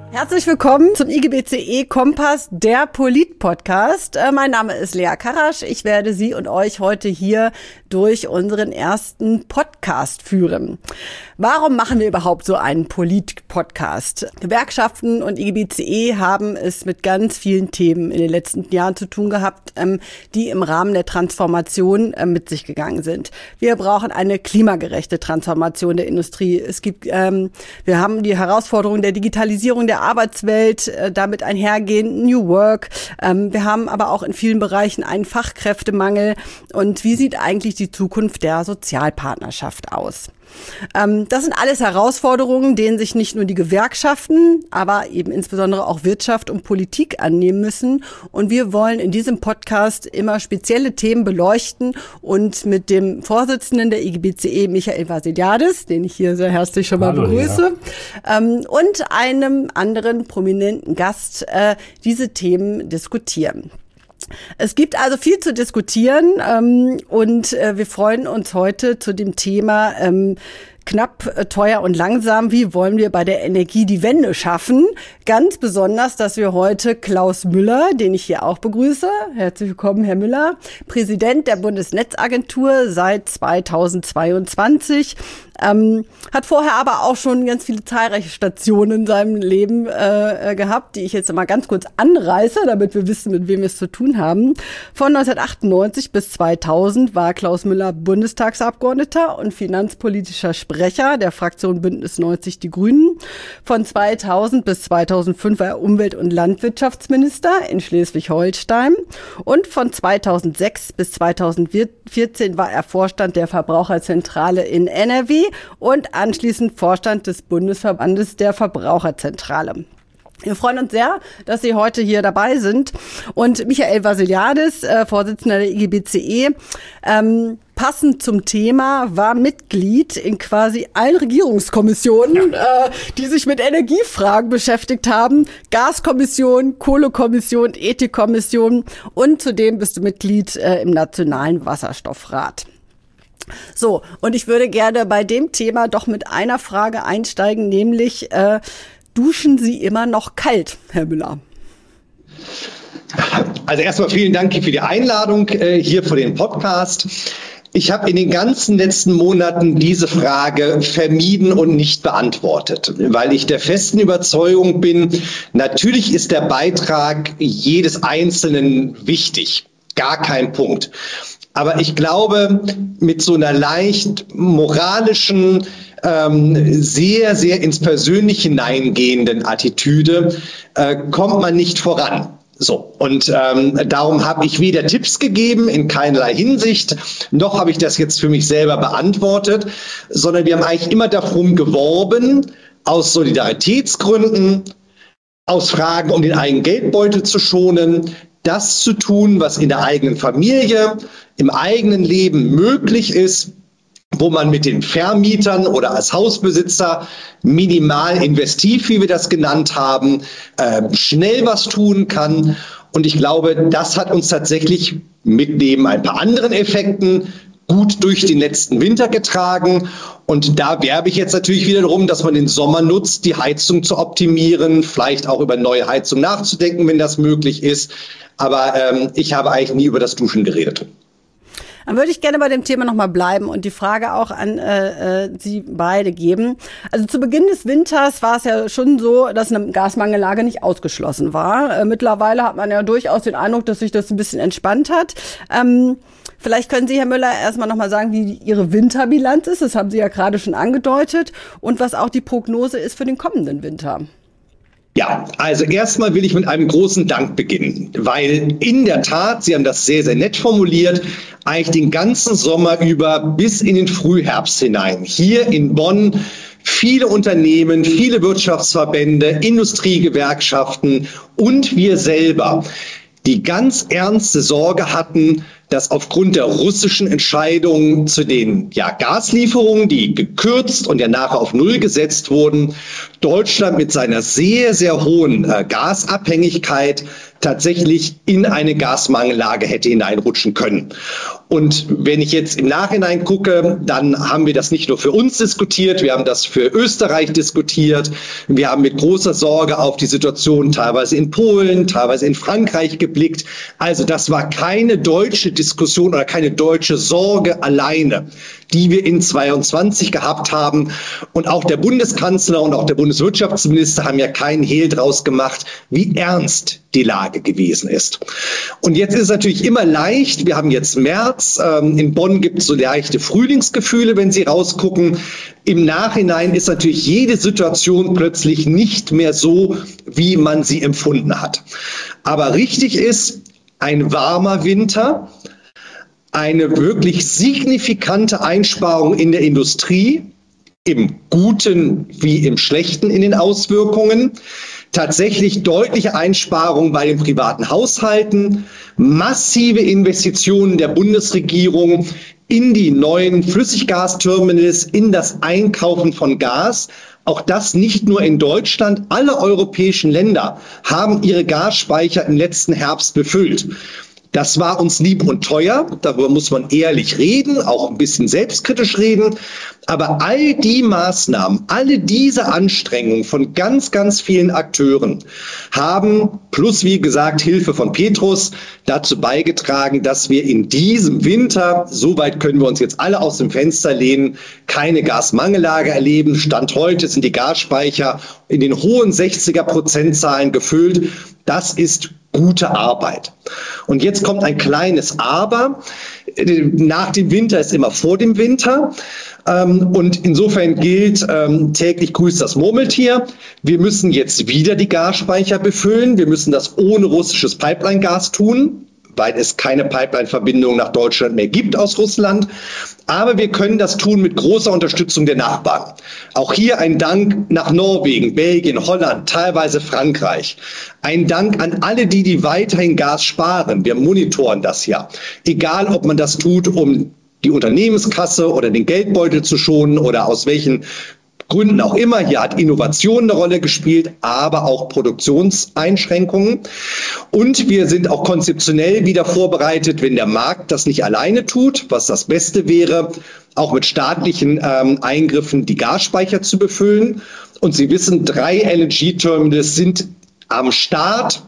Herzlich willkommen zum IGBCE Kompass, der Polit-Podcast. Mein Name ist Lea Karasch. Ich werde Sie und euch heute hier durch unseren ersten Podcast führen. Warum machen wir überhaupt so einen Polit-Podcast? Gewerkschaften und IGBCE haben es mit ganz vielen Themen in den letzten Jahren zu tun gehabt, die im Rahmen der Transformation mit sich gegangen sind. Wir brauchen eine klimagerechte Transformation der Industrie. Wir haben die Herausforderung der Digitalisierung der Arbeitswelt, damit einhergehend New Work. Wir haben aber auch in vielen Bereichen einen Fachkräftemangel. Und wie sieht eigentlich die Zukunft der Sozialpartnerschaft aus? Das sind alles Herausforderungen, denen sich nicht nur die Gewerkschaften, aber eben insbesondere auch Wirtschaft und Politik annehmen müssen. Und wir wollen in diesem Podcast immer spezielle Themen beleuchten und mit dem Vorsitzenden der IGBCE, Michael Vassiliadis, den ich hier sehr herzlich schon mal begrüße, und einem anderen prominenten Gast diese Themen diskutieren. Es gibt also viel zu diskutieren und wir freuen uns heute zu dem Thema knapp, teuer und langsam. Wie wollen wir bei der Energie die Wende schaffen? Ganz besonders, dass wir heute Klaus Müller, den ich hier auch begrüße, herzlich willkommen, Herr Müller, Präsident der Bundesnetzagentur seit 2022, hat vorher aber auch schon ganz viele zahlreiche Stationen in seinem Leben gehabt, die ich jetzt mal ganz kurz anreiße, damit wir wissen, mit wem wir es zu tun haben. Von 1998 bis 2000 war Klaus Müller Bundestagsabgeordneter und finanzpolitischer Sprecher der Fraktion Bündnis 90 Die Grünen. Von 2000 bis 2005 war er Umwelt- und Landwirtschaftsminister in Schleswig-Holstein. Und von 2006 bis 2014 war er Vorstand der Verbraucherzentrale in NRW und anschließend Vorstand des Bundesverbandes der Verbraucherzentrale. Wir freuen uns sehr, dass Sie heute hier dabei sind. Und Michael Vassiliadis, Vorsitzender der IGBCE, passend zum Thema, war Mitglied in quasi allen Regierungskommissionen, die sich mit Energiefragen beschäftigt haben. Gaskommission, Kohlekommission, Ethikkommission und zudem bist du Mitglied im Nationalen Wasserstoffrat. So, und ich würde gerne bei dem Thema doch mit einer Frage einsteigen, nämlich duschen Sie immer noch kalt, Herr Müller? Also erstmal vielen Dank für die Einladung hier für den Podcast. Ich habe in den ganzen letzten Monaten diese Frage vermieden und nicht beantwortet, weil ich der festen Überzeugung bin, natürlich ist der Beitrag jedes Einzelnen wichtig, gar kein Punkt. Aber ich glaube, mit so einer leicht moralischen, sehr, sehr ins Persönliche hineingehenden Attitüde kommt man nicht voran. So, und darum habe ich weder Tipps gegeben in keinerlei Hinsicht, noch habe ich das jetzt für mich selber beantwortet, sondern wir haben eigentlich immer darum geworben, aus Solidaritätsgründen, aus Fragen, um den eigenen Geldbeutel zu schonen, das zu tun, was in der eigenen Familie, im eigenen Leben möglich ist, wo man mit den Vermietern oder als Hausbesitzer minimal investiv, wie wir das genannt haben, schnell was tun kann. Und ich glaube, das hat uns tatsächlich mit neben ein paar anderen Effekten gut durch den letzten Winter getragen. Und da werbe ich jetzt natürlich wieder darum, dass man den Sommer nutzt, die Heizung zu optimieren, vielleicht auch über neue Heizung nachzudenken, wenn das möglich ist. Aber ich habe eigentlich nie über das Duschen geredet. Dann würde ich gerne bei dem Thema nochmal bleiben und die Frage auch an Sie beide geben. Also zu Beginn des Winters war es ja schon so, dass eine Gasmangellage nicht ausgeschlossen war. Mittlerweile hat man ja durchaus den Eindruck, dass sich das ein bisschen entspannt hat. Vielleicht können Sie, Herr Müller, erstmal nochmal sagen, wie Ihre Winterbilanz ist. Das haben Sie ja gerade schon angedeutet. Und was auch die Prognose ist für den kommenden Winter. Ja, also erstmal will ich mit einem großen Dank beginnen, weil in der Tat, Sie haben das sehr, sehr nett formuliert, eigentlich den ganzen Sommer über bis in den Frühherbst hinein hier in Bonn viele Unternehmen, viele Wirtschaftsverbände, Industriegewerkschaften und wir selber die ganz ernste Sorge hatten, dass aufgrund der russischen Entscheidung zu den Gaslieferungen, die gekürzt und ja nachher auf Null gesetzt wurden, Deutschland mit seiner sehr, sehr hohen Gasabhängigkeit tatsächlich in eine Gasmangellage hätte hineinrutschen können. Und wenn ich jetzt im Nachhinein gucke, dann haben wir das nicht nur für uns diskutiert, wir haben das für Österreich diskutiert, wir haben mit großer Sorge auf die Situation teilweise in Polen, teilweise in Frankreich geblickt. Also das war keine deutsche Diskussion oder keine deutsche Sorge alleine, die wir in 22 gehabt haben. Und auch der Bundeskanzler und auch der Bundeswirtschaftsminister haben ja keinen Hehl draus gemacht, wie ernst die Lage gewesen ist. Und jetzt ist es natürlich immer leicht, wir haben jetzt März, in Bonn gibt es so leichte Frühlingsgefühle, wenn Sie rausgucken. Im Nachhinein ist natürlich jede Situation plötzlich nicht mehr so, wie man sie empfunden hat. Aber richtig ist, ein warmer Winter, eine wirklich signifikante Einsparung in der Industrie, im Guten wie im Schlechten in den Auswirkungen, tatsächlich deutliche Einsparungen bei den privaten Haushalten, massive Investitionen der Bundesregierung in die neuen Flüssiggasterminals, in das Einkaufen von Gas. Auch das nicht nur in Deutschland. Alle europäischen Länder haben ihre Gasspeicher im letzten Herbst befüllt. Das war uns lieb und teuer, darüber muss man ehrlich reden, auch ein bisschen selbstkritisch reden. Aber all die Maßnahmen, alle diese Anstrengungen von ganz, ganz vielen Akteuren haben, plus wie gesagt Hilfe von Petrus, dazu beigetragen, dass wir in diesem Winter, soweit können wir uns jetzt alle aus dem Fenster lehnen, keine Gasmangellage erleben. Stand heute sind die Gasspeicher in den hohen 60er-Prozentzahlen gefüllt. Das ist gute Arbeit. Und jetzt kommt ein kleines Aber. Nach dem Winter ist immer vor dem Winter. Und insofern gilt, täglich grüßt das Murmeltier. Wir müssen jetzt wieder die Gasspeicher befüllen. Wir müssen das ohne russisches Pipeline-Gas tun, weil es keine Pipeline-Verbindung nach Deutschland mehr gibt aus Russland. Aber wir können das tun mit großer Unterstützung der Nachbarn. Auch hier ein Dank nach Norwegen, Belgien, Holland, teilweise Frankreich. Ein Dank an alle, die weiterhin Gas sparen. Wir monitoren das ja. Egal, ob man das tut, um die Unternehmenskasse oder den Geldbeutel zu schonen oder aus welchen Gründen auch immer. Hier hat Innovation eine Rolle gespielt, aber auch Produktionseinschränkungen. Und wir sind auch konzeptionell wieder vorbereitet, wenn der Markt das nicht alleine tut, was das Beste wäre, auch mit staatlichen Eingriffen die Gasspeicher zu befüllen. Und Sie wissen, 3 LNG-Terminals sind am Start.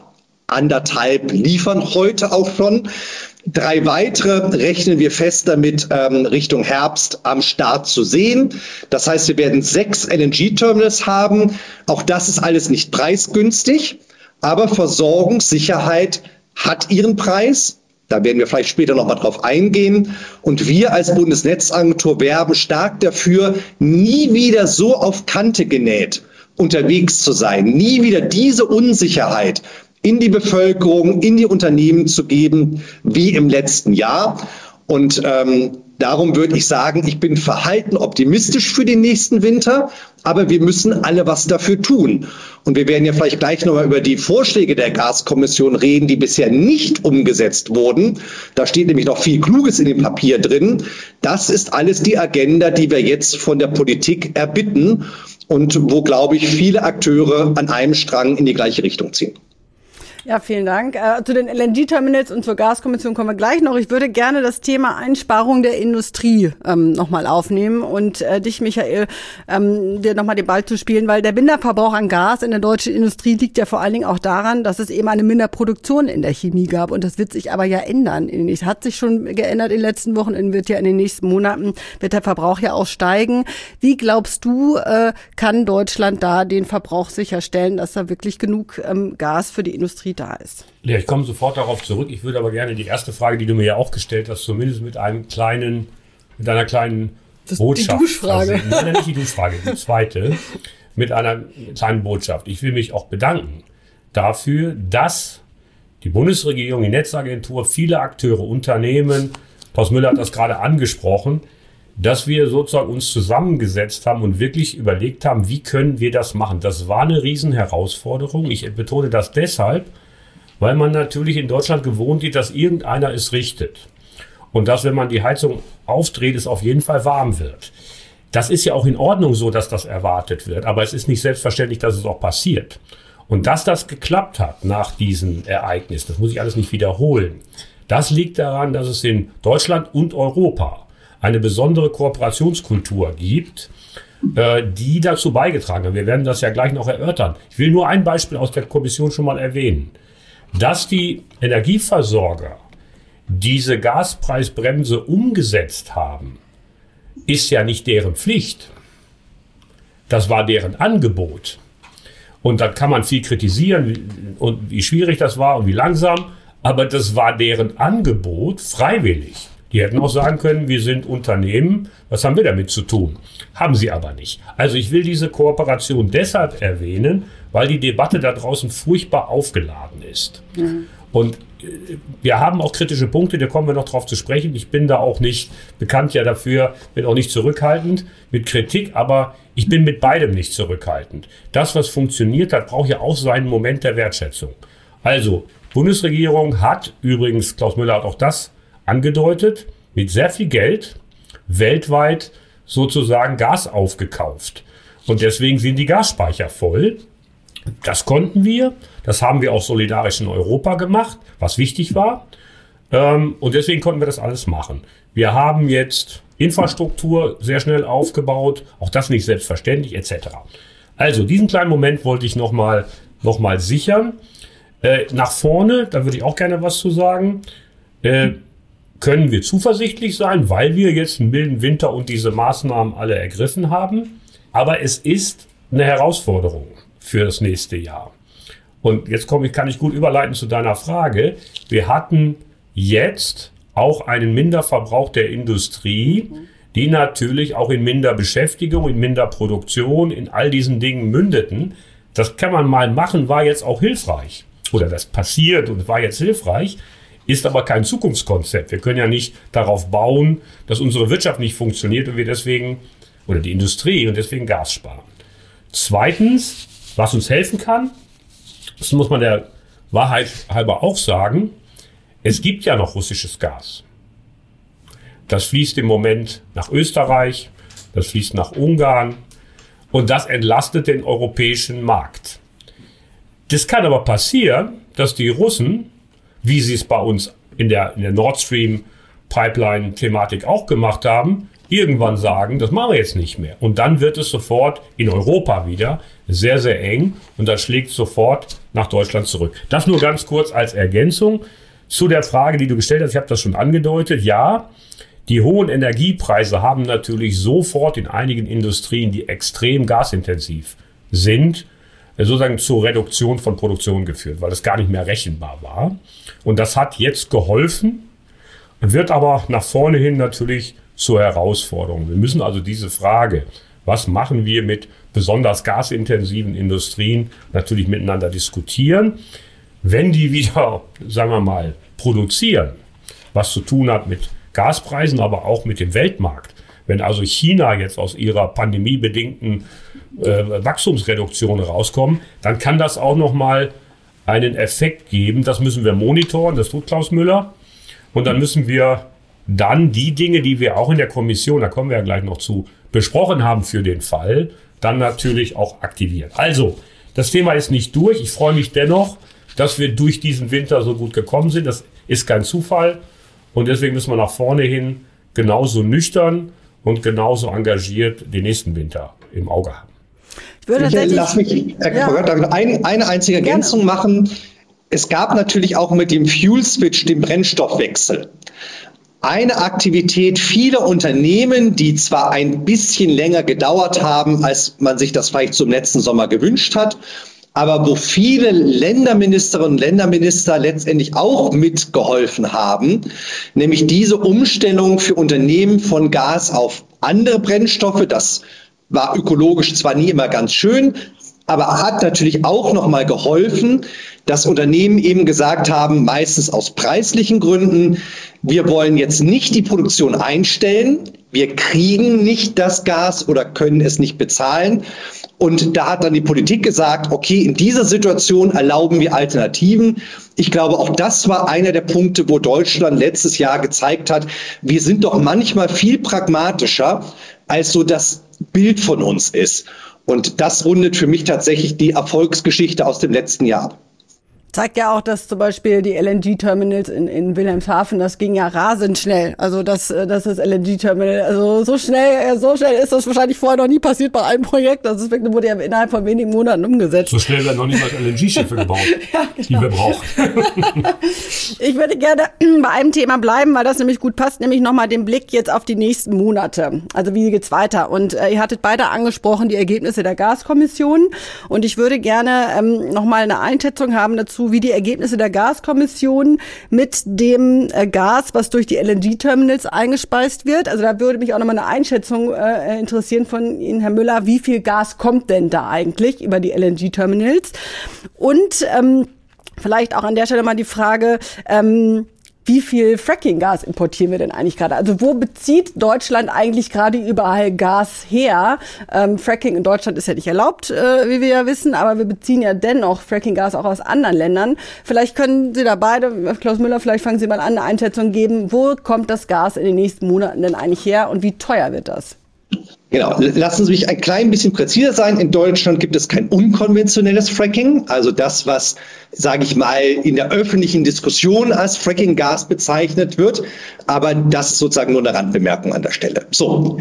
1,5 liefern heute auch schon. 3 weitere rechnen wir fest damit, Richtung Herbst am Start zu sehen. Das heißt, wir werden 6 LNG-Terminals haben. Auch das ist alles nicht preisgünstig, aber Versorgungssicherheit hat ihren Preis. Da werden wir vielleicht später noch mal drauf eingehen. Und wir als Bundesnetzagentur werben stark dafür, nie wieder so auf Kante genäht unterwegs zu sein, nie wieder diese Unsicherheit in die Bevölkerung, in die Unternehmen zu geben, wie im letzten Jahr. Und darum würde ich sagen, ich bin verhalten optimistisch für den nächsten Winter, aber wir müssen alle was dafür tun. Und wir werden ja vielleicht gleich nochmal über die Vorschläge der Gaskommission reden, die bisher nicht umgesetzt wurden. Da steht nämlich noch viel Kluges in dem Papier drin. Das ist alles die Agenda, die wir jetzt von der Politik erbitten und wo, glaube ich, viele Akteure an einem Strang in die gleiche Richtung ziehen. Ja, vielen Dank. Zu den LNG-Terminals und zur Gaskommission kommen wir gleich noch. Ich würde gerne das Thema Einsparung der Industrie nochmal aufnehmen und dich, Michael, dir nochmal den Ball zu spielen, weil der Minderverbrauch an Gas in der deutschen Industrie liegt ja vor allen Dingen auch daran, dass es eben eine Minderproduktion in der Chemie gab und das wird sich aber ja ändern. Es hat sich schon geändert in den letzten Wochen und wird ja in den nächsten Monaten, wird der Verbrauch ja auch steigen. Wie glaubst du, kann Deutschland da den Verbrauch sicherstellen, dass da wirklich genug Gas für die Industrie da ist? Ja, ich komme sofort darauf zurück. Ich würde aber gerne die erste Frage, die du mir ja auch gestellt hast, zumindest mit einer kleinen Botschaft. Die Duschfrage. Also, nein, nicht die Duschfrage, die zweite. Mit einer kleinen Botschaft. Ich will mich auch bedanken dafür, dass die Bundesregierung, die Netzagentur, viele Akteure, Unternehmen, Klaus Müller hat das gerade angesprochen, dass wir sozusagen uns zusammengesetzt haben und wirklich überlegt haben, wie können wir das machen. Das war eine Riesenherausforderung. Ich betone das deshalb, weil man natürlich in Deutschland gewohnt ist, dass irgendeiner es richtet. Und dass, wenn man die Heizung aufdreht, es auf jeden Fall warm wird. Das ist ja auch in Ordnung so, dass das erwartet wird. Aber es ist nicht selbstverständlich, dass es auch passiert. Und dass das geklappt hat nach diesem Ereignis, das muss ich alles nicht wiederholen, das liegt daran, dass es in Deutschland und Europa eine besondere Kooperationskultur gibt, die dazu beigetragen hat. Wir werden das ja gleich noch erörtern. Ich will nur ein Beispiel aus der Kommission schon mal erwähnen. Dass die Energieversorger diese Gaspreisbremse umgesetzt haben, ist ja nicht deren Pflicht. Das war deren Angebot. Und dann kann man viel kritisieren und wie schwierig das war und wie langsam, aber das war deren Angebot freiwillig. Die hätten auch sagen können, wir sind Unternehmen, was haben wir damit zu tun? Haben sie aber nicht. Also ich will diese Kooperation deshalb erwähnen, weil die Debatte da draußen furchtbar aufgeladen ist. Mhm. Und wir haben auch kritische Punkte, da kommen wir noch drauf zu sprechen. Ich bin da auch nicht bekannt ja dafür, bin auch nicht zurückhaltend mit Kritik, aber ich bin mit beidem nicht zurückhaltend. Das, was funktioniert hat, braucht ja auch seinen Moment der Wertschätzung. Also, Bundesregierung hat übrigens, Klaus Müller hat auch das angedeutet, mit sehr viel Geld weltweit sozusagen Gas aufgekauft. Und deswegen sind die Gasspeicher voll. Das konnten wir. Das haben wir auch solidarisch in Europa gemacht, was wichtig war. Und deswegen konnten wir das alles machen. Wir haben jetzt Infrastruktur sehr schnell aufgebaut. Auch das nicht selbstverständlich, etc. Also, diesen kleinen Moment wollte ich noch mal sichern. Nach vorne, da würde ich auch gerne was zu sagen, können wir zuversichtlich sein, weil wir jetzt einen milden Winter und diese Maßnahmen alle ergriffen haben. Aber es ist eine Herausforderung für das nächste Jahr. Und jetzt kann ich gut überleiten zu deiner Frage. Wir hatten jetzt auch einen Minderverbrauch der Industrie, die natürlich auch in Minderbeschäftigung, in Minderproduktion, in all diesen Dingen mündeten. Das kann man mal machen, war jetzt auch hilfreich. Oder das passiert und war jetzt hilfreich, ist aber kein Zukunftskonzept. Wir können ja nicht darauf bauen, dass unsere Wirtschaft nicht funktioniert und wir deswegen, oder die Industrie und deswegen Gas sparen. Zweitens, was uns helfen kann, das muss man der Wahrheit halber auch sagen, es gibt ja noch russisches Gas. Das fließt im Moment nach Österreich, das fließt nach Ungarn und das entlastet den europäischen Markt. Das kann aber passieren, dass die Russen, wie sie es bei uns in der Nord Stream Pipeline-Thematik auch gemacht haben, irgendwann sagen, das machen wir jetzt nicht mehr. Und dann wird es sofort in Europa wieder sehr, sehr eng und das schlägt sofort nach Deutschland zurück. Das nur ganz kurz als Ergänzung zu der Frage, die du gestellt hast. Ich habe das schon angedeutet. Ja, die hohen Energiepreise haben natürlich sofort in einigen Industrien, die extrem gasintensiv sind, sozusagen zur Reduktion von Produktion geführt, weil es gar nicht mehr rechenbar war. Und das hat jetzt geholfen, wird aber nach vorne hin natürlich zur Herausforderung. Wir müssen also diese Frage, was machen wir mit besonders gasintensiven Industrien, natürlich miteinander diskutieren. Wenn die wieder, sagen wir mal, produzieren, was zu tun hat mit Gaspreisen, aber auch mit dem Weltmarkt. Wenn also China jetzt aus ihrer pandemiebedingten Wachstumsreduktion rauskommt, dann kann das auch nochmal einen Effekt geben. Das müssen wir monitoren, das tut Klaus Müller. Und dann müssen wir dann die Dinge, die wir auch in der Kommission, da kommen wir ja gleich noch zu, besprochen haben für den Fall, dann natürlich auch aktivieren. Also, das Thema ist nicht durch. Ich freue mich dennoch, dass wir durch diesen Winter so gut gekommen sind. Das ist kein Zufall. Und deswegen müssen wir nach vorne hin genauso nüchtern und genauso engagiert den nächsten Winter im Auge haben. Lass mich eine einzige Ergänzung machen. Es gab natürlich auch mit dem Fuel Switch, dem Brennstoffwechsel, eine Aktivität vieler Unternehmen, die zwar ein bisschen länger gedauert haben, als man sich das vielleicht zum letzten Sommer gewünscht hat, aber wo viele Länderministerinnen und Länderminister letztendlich auch mitgeholfen haben, nämlich diese Umstellung für Unternehmen von Gas auf andere Brennstoffe. Das war ökologisch zwar nie immer ganz schön, aber hat natürlich auch nochmal geholfen, dass Unternehmen eben gesagt haben, meistens aus preislichen Gründen, wir wollen jetzt nicht die Produktion einstellen, wir kriegen nicht das Gas oder können es nicht bezahlen. Und da hat dann die Politik gesagt, okay, in dieser Situation erlauben wir Alternativen. Ich glaube, auch das war einer der Punkte, wo Deutschland letztes Jahr gezeigt hat, wir sind doch manchmal viel pragmatischer, als so das Bild von uns ist. Und das rundet für mich tatsächlich die Erfolgsgeschichte aus dem letzten Jahr. Zeigt ja auch, dass zum Beispiel die LNG-Terminals in Wilhelmshaven, das ging ja rasend schnell. Also das LNG-Terminal, also so schnell ist das wahrscheinlich vorher noch nie passiert bei einem Projekt. Das wurde ja innerhalb von wenigen Monaten umgesetzt. So schnell werden noch nicht mal LNG-Schiffe gebaut, ja, genau, die wir brauchen. Ich würde gerne bei einem Thema bleiben, weil das nämlich gut passt, nämlich nochmal den Blick jetzt auf die nächsten Monate. Also wie geht's weiter? Und ihr hattet beide angesprochen die Ergebnisse der Gaskommission. Und ich würde gerne nochmal eine Einschätzung haben dazu, wie die Ergebnisse der Gaskommission mit dem Gas, was durch die LNG-Terminals eingespeist wird. Also da würde mich auch nochmal eine Einschätzung interessieren von Ihnen, Herr Müller. Wie viel Gas kommt denn da eigentlich über die LNG-Terminals? Und vielleicht auch an der Stelle mal die Frage, wie viel Fracking-Gas importieren wir denn eigentlich gerade? Also wo bezieht Deutschland eigentlich gerade überall Gas her? Fracking in Deutschland ist ja nicht erlaubt, wie wir ja wissen, aber wir beziehen ja dennoch Fracking-Gas auch aus anderen Ländern. Vielleicht können Sie da beide, Klaus Müller, vielleicht fangen Sie mal an, eine Einschätzung geben. Wo kommt das Gas in den nächsten Monaten denn eigentlich her und wie teuer wird das? Genau, lassen Sie mich ein klein bisschen präziser sein. In Deutschland gibt es kein unkonventionelles Fracking, also das, was, sage ich mal, in der öffentlichen Diskussion als Fracking-Gas bezeichnet wird. Aber das ist sozusagen nur eine Randbemerkung an der Stelle. So.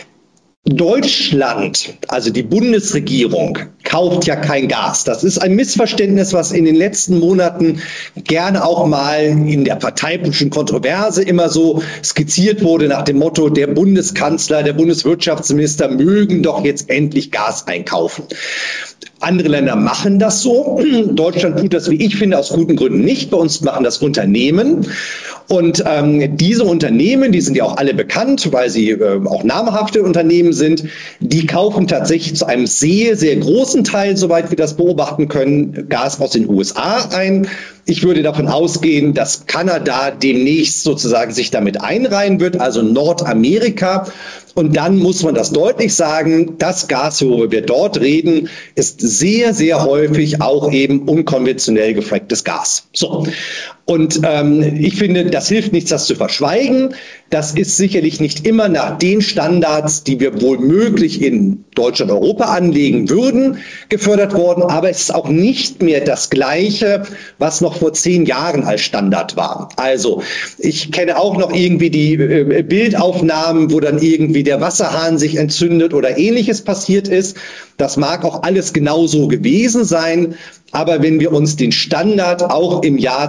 Deutschland, also die Bundesregierung, kauft ja kein Gas. Das ist ein Missverständnis, was in den letzten Monaten gerne auch mal in der parteipolitischen Kontroverse immer so skizziert wurde nach dem Motto, der Bundeskanzler, der Bundeswirtschaftsminister mögen doch jetzt endlich Gas einkaufen. Andere Länder machen das so. Deutschland tut das, wie ich finde, aus guten Gründen nicht. Bei uns machen das Unternehmen. Und diese Unternehmen, die sind ja auch alle bekannt, weil sie auch namhafte Unternehmen sind, die kaufen tatsächlich zu einem sehr, sehr großen Teil, soweit wir das beobachten können, Gas aus den USA ein. Ich würde davon ausgehen, dass Kanada demnächst sozusagen sich damit einreihen wird, also Nordamerika. Und dann muss man das deutlich sagen, das Gas, worüber wir dort reden, ist sehr, sehr häufig auch eben unkonventionell gefracktes Gas. So. Und ich finde, das hilft nichts, das zu verschweigen. Das ist sicherlich nicht immer nach den Standards, die wir wohl möglich in Deutschland, Europa anlegen würden, gefördert worden. Aber es ist auch nicht mehr das Gleiche, was noch vor 10 Jahren als Standard war. Also ich kenne auch noch irgendwie die Bildaufnahmen, wo dann irgendwie der Wasserhahn sich entzündet oder Ähnliches passiert ist. Das mag auch alles genauso gewesen sein. Aber wenn wir uns den Standard auch im Jahr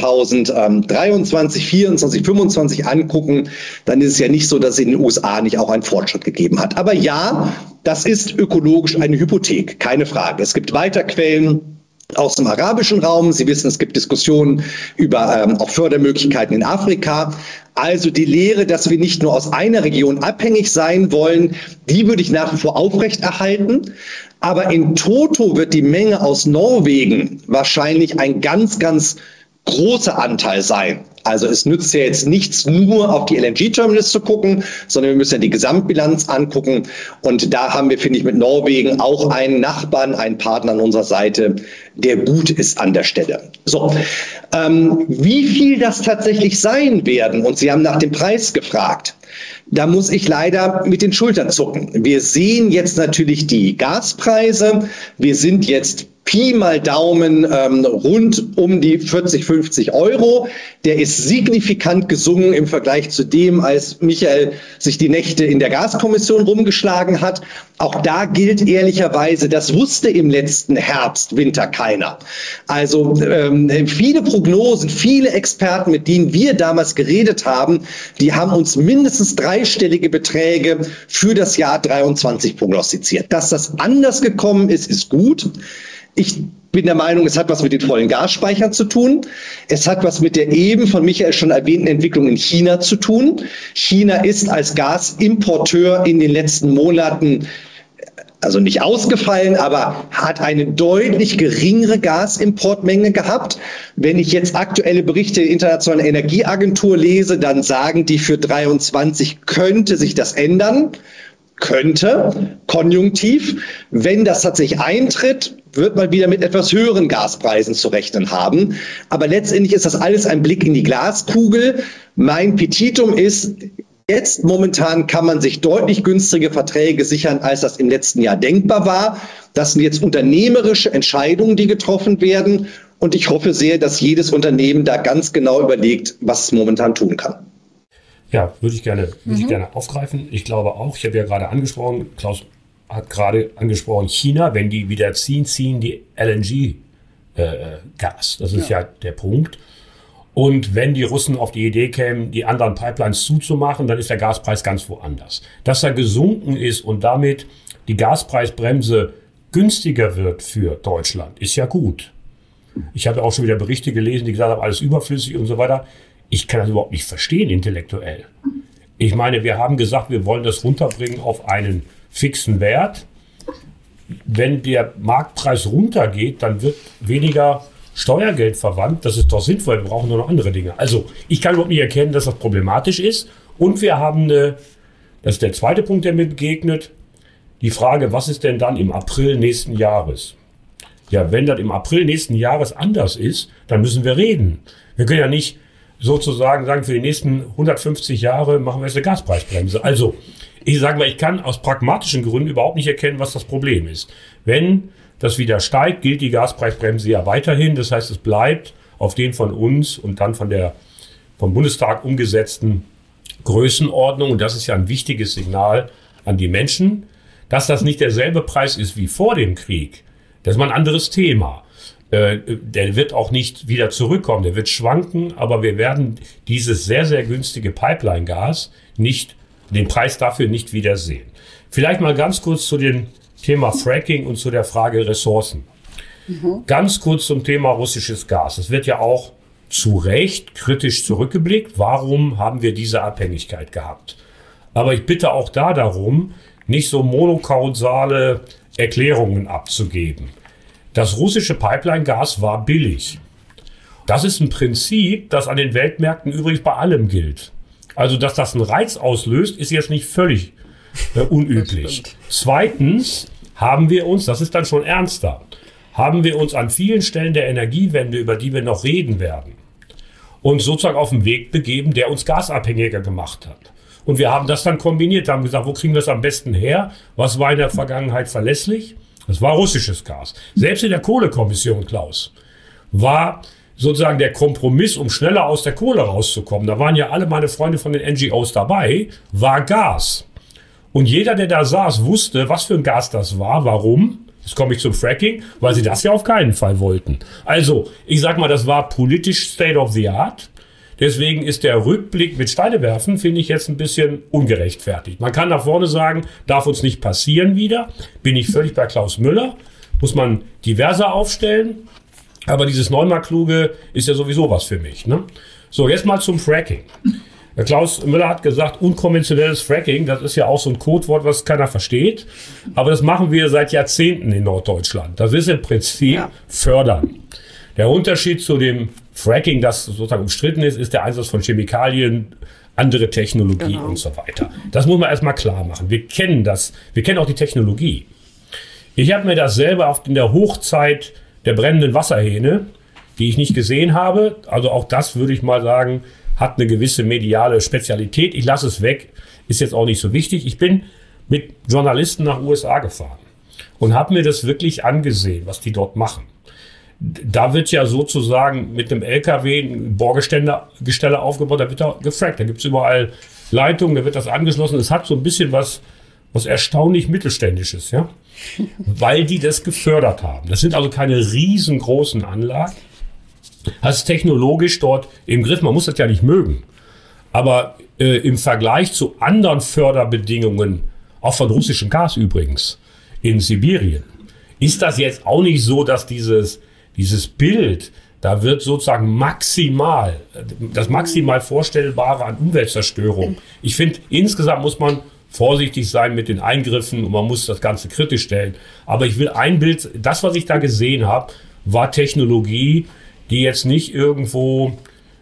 2023, 24, 25 angucken, dann ist es ja nicht so, dass es in den USA nicht auch einen Fortschritt gegeben hat. Aber ja, das ist ökologisch eine Hypothek, keine Frage. Es gibt weiter Quellen aus dem arabischen Raum. Sie wissen, es gibt Diskussionen über auch Fördermöglichkeiten in Afrika. Also die Lehre, dass wir nicht nur aus einer Region abhängig sein wollen, die würde ich nach wie vor aufrechterhalten. Aber in toto wird die Menge aus Norwegen wahrscheinlich ein ganz, ganz großer Anteil sein. Also es nützt ja jetzt nichts, nur auf die LNG-Terminals zu gucken, sondern wir müssen ja die Gesamtbilanz angucken. Und da haben wir, finde ich, mit Norwegen auch einen Nachbarn, einen Partner an unserer Seite, der gut ist an der Stelle. So, wie viel das tatsächlich sein werden, und Sie haben nach dem Preis gefragt, da muss ich leider mit den Schultern zucken. Wir sehen jetzt natürlich die Gaspreise. Wir sind jetzt Pi mal Daumen rund um die 40, 50 Euro. Der ist signifikant gesunken im Vergleich zu dem, als Michael sich die Nächte in der Gaskommission rumgeschlagen hat. Auch da gilt ehrlicherweise, das wusste im letzten Herbst, Winter keiner. Also viele Prognosen, viele Experten, mit denen wir damals geredet haben, die haben uns mindestens dreistellige Beträge für das Jahr 23 prognostiziert. Dass das anders gekommen ist, ist gut. Ich bin der Meinung, es hat was mit den vollen Gasspeichern zu tun. Es hat was mit der eben von Michael schon erwähnten Entwicklung in China zu tun. China ist als Gasimporteur in den letzten Monaten also nicht ausgefallen, aber hat eine deutlich geringere Gasimportmenge gehabt. Wenn ich jetzt aktuelle Berichte der Internationalen Energieagentur lese, dann sagen die, für 23 könnte sich das ändern. Könnte, konjunktiv. Wenn das tatsächlich eintritt, wird man wieder mit etwas höheren Gaspreisen zu rechnen haben. Aber letztendlich ist das alles ein Blick in die Glaskugel. Mein Petitum ist, Jetzt momentan kann man sich deutlich günstige Verträge sichern, als das im letzten Jahr denkbar war. Das sind jetzt unternehmerische Entscheidungen, die getroffen werden. Und ich hoffe sehr, dass jedes Unternehmen da ganz genau überlegt, was es momentan tun kann. Ja, würde ich gerne aufgreifen. Ich glaube auch, ich habe ja gerade angesprochen, Klaus hat gerade angesprochen, China, wenn die wieder ziehen die LNG-Gas. Das ist ja der Punkt. Und wenn die Russen auf die Idee kämen, die anderen Pipelines zuzumachen, dann ist der Gaspreis ganz woanders. Dass er gesunken ist und damit die Gaspreisbremse günstiger wird für Deutschland, ist ja gut. Ich habe auch schon wieder Berichte gelesen, die gesagt haben, alles überflüssig und so weiter. Ich kann das überhaupt nicht verstehen intellektuell. Ich meine, wir haben gesagt, wir wollen das runterbringen auf einen fixen Wert. Wenn der Marktpreis runtergeht, dann wird weniger Steuergeld verwandt. Das ist doch sinnvoll, wir brauchen nur noch andere Dinge. Also ich kann überhaupt nicht erkennen, dass das problematisch ist. Und wir haben das ist der zweite Punkt, der mir begegnet, die Frage, was ist denn dann im April nächsten Jahres? Ja, wenn das im April nächsten Jahres anders ist, dann müssen wir reden. Wir können ja nicht sozusagen sagen, für die nächsten 150 Jahre machen wir jetzt eine Gaspreisbremse. Also, ich sage mal, ich kann aus pragmatischen Gründen überhaupt nicht erkennen, was das Problem ist. Wenn das wieder steigt, gilt die Gaspreisbremse ja weiterhin. Das heißt, es bleibt auf den von uns und dann vom Bundestag umgesetzten Größenordnung. Und das ist ja ein wichtiges Signal an die Menschen, dass das nicht derselbe Preis ist wie vor dem Krieg. Das ist mal ein anderes Thema. Der wird auch nicht wieder zurückkommen, der wird schwanken, aber wir werden dieses sehr, sehr günstige Pipeline-Gas den Preis dafür nicht wiedersehen. Vielleicht mal ganz kurz zu dem Thema Fracking und zu der Frage Ressourcen. Ganz kurz zum Thema russisches Gas. Es wird ja auch zu Recht kritisch zurückgeblickt. Warum haben wir diese Abhängigkeit gehabt? Aber ich bitte auch darum, nicht so monokausale Erklärungen abzugeben. Das russische Pipeline-Gas war billig. Das ist ein Prinzip, das an den Weltmärkten übrigens bei allem gilt. Also, dass das einen Reiz auslöst, ist jetzt nicht völlig unüblich. Zweitens haben wir uns, das ist dann schon ernster, haben wir uns an vielen Stellen der Energiewende, über die wir noch reden werden, uns sozusagen auf den Weg begeben, der uns gasabhängiger gemacht hat. Und wir haben das dann kombiniert, haben gesagt, wo kriegen wir es am besten her? Was war in der Vergangenheit verlässlich? Das war russisches Gas. Selbst in der Kohlekommission, Klaus, war sozusagen der Kompromiss, um schneller aus der Kohle rauszukommen. Da waren ja alle meine Freunde von den NGOs dabei, war Gas. Und jeder, der da saß, wusste, was für ein Gas das war, warum. Jetzt komme ich zum Fracking, weil sie das ja auf keinen Fall wollten. Also, ich sag mal, das war politisch State of the Art. Deswegen ist der Rückblick mit Steine werfen, finde ich jetzt ein bisschen ungerechtfertigt. Man kann nach vorne sagen, darf uns nicht passieren wieder. Bin ich völlig bei Klaus Müller. Muss man diverser aufstellen. Aber dieses neunmal Kluge ist ja sowieso was für mich. Ne? So, jetzt mal zum Fracking. Klaus Müller hat gesagt, unkonventionelles Fracking, das ist ja auch so ein Codewort, was keiner versteht. Aber das machen wir seit Jahrzehnten in Norddeutschland. Das ist im Prinzip fördern. Der Unterschied zu dem Fracking, das sozusagen umstritten ist, ist der Einsatz von Chemikalien, andere Technologie und so weiter. Das muss man erstmal klar machen. Wir kennen das. Wir kennen auch die Technologie. Ich habe mir das selber in der Hochzeit der brennenden Wasserhähne, die ich nicht gesehen habe, also auch das würde ich mal sagen, hat eine gewisse mediale Spezialität. Ich lasse es weg, ist jetzt auch nicht so wichtig. Ich bin mit Journalisten nach USA gefahren und habe mir das wirklich angesehen, was die dort machen. Da wird ja sozusagen mit einem LKW ein Bohrgestelle aufgebaut, da wird da gefrackt, da gibt es überall Leitungen, da wird das angeschlossen. Es hat so ein bisschen was erstaunlich Mittelständisches, ja, weil die das gefördert haben. Das sind also keine riesengroßen Anlagen. Das ist technologisch dort im Griff, man muss das ja nicht mögen. Aber im Vergleich zu anderen Förderbedingungen, auch von russischem Gas übrigens, in Sibirien, ist das jetzt auch nicht so, dass dieses Bild, da wird sozusagen das maximal Vorstellbare an Umweltzerstörung. Ich finde, insgesamt muss man vorsichtig sein mit den Eingriffen und man muss das Ganze kritisch stellen. Aber ich will ein Bild, das, was ich da gesehen habe, war Technologie, die jetzt nicht irgendwo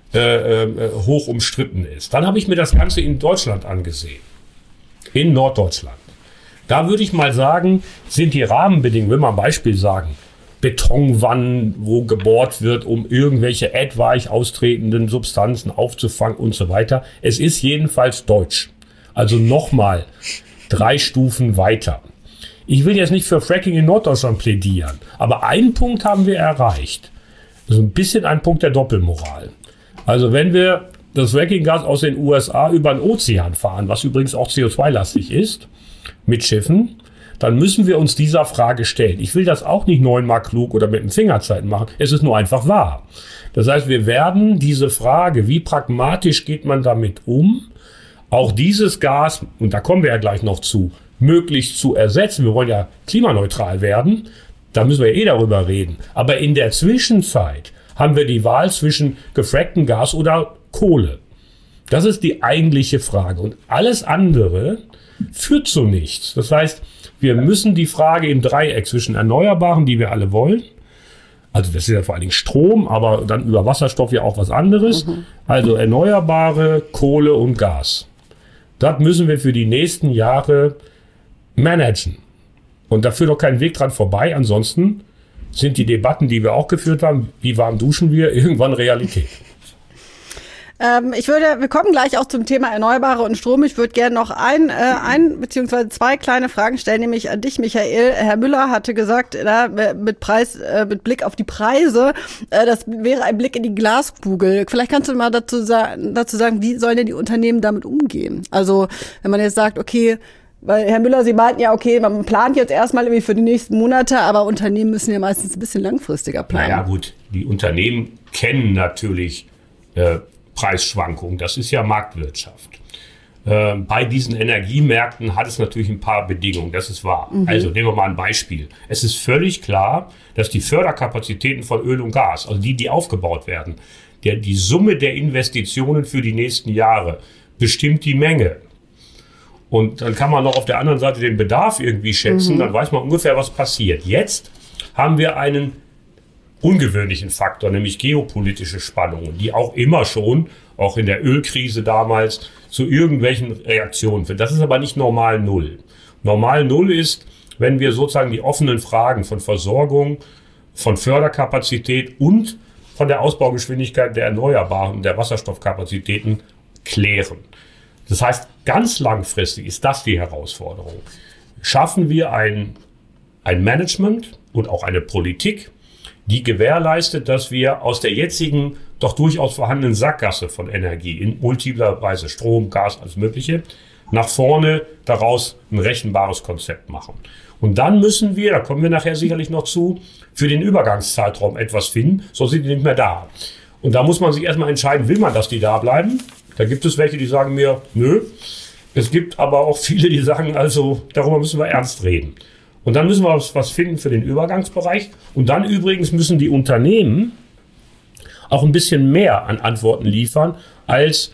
hoch umstritten ist. Dann habe ich mir das Ganze in Deutschland angesehen, in Norddeutschland. Da würde ich mal sagen, sind die Rahmenbedingungen, will man ein Beispiel sagen, Betonwannen, wo gebohrt wird, um irgendwelche etwaig austretenden Substanzen aufzufangen und so weiter. Es ist jedenfalls deutsch. Also nochmal 3 Stufen weiter. Ich will jetzt nicht für Fracking in Norddeutschland plädieren, aber einen Punkt haben wir erreicht. Das ist ein bisschen ein Punkt der Doppelmoral. Also wenn wir das Fracking-Gas aus den USA über den Ozean fahren, was übrigens auch CO2-lastig ist, mit Schiffen, dann müssen wir uns dieser Frage stellen. Ich will das auch nicht 9-mal klug oder mit dem Fingerzeiten machen. Es ist nur einfach wahr. Das heißt, wir werden diese Frage, wie pragmatisch geht man damit um, auch dieses Gas, und da kommen wir ja gleich noch zu, möglichst zu ersetzen. Wir wollen ja klimaneutral werden. Da müssen wir darüber reden. Aber in der Zwischenzeit haben wir die Wahl zwischen gefracktem Gas oder Kohle. Das ist die eigentliche Frage. Und alles andere führt zu nichts. Das heißt, wir müssen die Frage im Dreieck zwischen Erneuerbaren, die wir alle wollen, also das ist ja vor allen Dingen Strom, aber dann über Wasserstoff ja auch was anderes, also Erneuerbare, Kohle und Gas. Das müssen wir für die nächsten Jahre managen. Und da führt doch kein Weg dran vorbei. Ansonsten sind die Debatten, die wir auch geführt haben, wie warm duschen wir, irgendwann Realität. Wir kommen gleich auch zum Thema Erneuerbare und Strom. Ich würde gerne noch ein beziehungsweise 2 kleine Fragen stellen, nämlich an dich, Michael. Herr Müller hatte gesagt, mit Blick auf die Preise, das wäre ein Blick in die Glaskugel. Vielleicht kannst du mal dazu sagen, wie sollen denn die Unternehmen damit umgehen? Also, wenn man jetzt sagt, okay, weil Herr Müller, Sie meinten ja, okay, man plant jetzt erstmal irgendwie für die nächsten Monate, aber Unternehmen müssen ja meistens ein bisschen langfristiger planen. Naja gut, die Unternehmen kennen natürlich Preisschwankungen. Das ist ja Marktwirtschaft. Bei diesen Energiemärkten hat es natürlich ein paar Bedingungen, das ist wahr. Also nehmen wir mal ein Beispiel. Es ist völlig klar, dass die Förderkapazitäten von Öl und Gas, also die aufgebaut werden, die Summe der Investitionen für die nächsten Jahre bestimmt die Menge. Und dann kann man noch auf der anderen Seite den Bedarf irgendwie schätzen, dann weiß man ungefähr, was passiert. Jetzt haben wir einen ungewöhnlichen Faktor, nämlich geopolitische Spannungen, die auch immer schon, auch in der Ölkrise damals, zu irgendwelchen Reaktionen führen. Das ist aber nicht normal Null. Normal Null ist, wenn wir sozusagen die offenen Fragen von Versorgung, von Förderkapazität und von der Ausbaugeschwindigkeit der Erneuerbaren, der Wasserstoffkapazitäten klären. Das heißt, ganz langfristig ist das die Herausforderung. Schaffen wir ein Management und auch eine Politik, die gewährleistet, dass wir aus der jetzigen, doch durchaus vorhandenen Sackgasse von Energie in multipler Weise Strom, Gas, alles Mögliche, nach vorne daraus ein rechenbares Konzept machen. Und dann müssen wir, da kommen wir nachher sicherlich noch zu, für den Übergangszeitraum etwas finden, sonst sind die nicht mehr da. Und da muss man sich erstmal entscheiden, will man, dass die da bleiben? Da gibt es welche, die sagen mir, nö. Es gibt aber auch viele, die sagen, also darüber müssen wir ernst reden. Und dann müssen wir was finden für den Übergangsbereich. Und dann übrigens müssen die Unternehmen auch ein bisschen mehr an Antworten liefern, als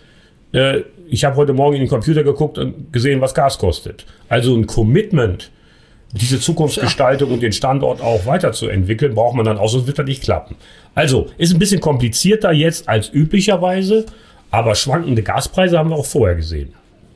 ich habe heute Morgen in den Computer geguckt und gesehen, was Gas kostet. Also ein Commitment, diese Zukunftsgestaltung und den Standort auch weiterzuentwickeln, braucht man dann auch, sonst wird das nicht klappen. Also ist ein bisschen komplizierter jetzt als üblicherweise, aber schwankende Gaspreise haben wir auch vorher gesehen.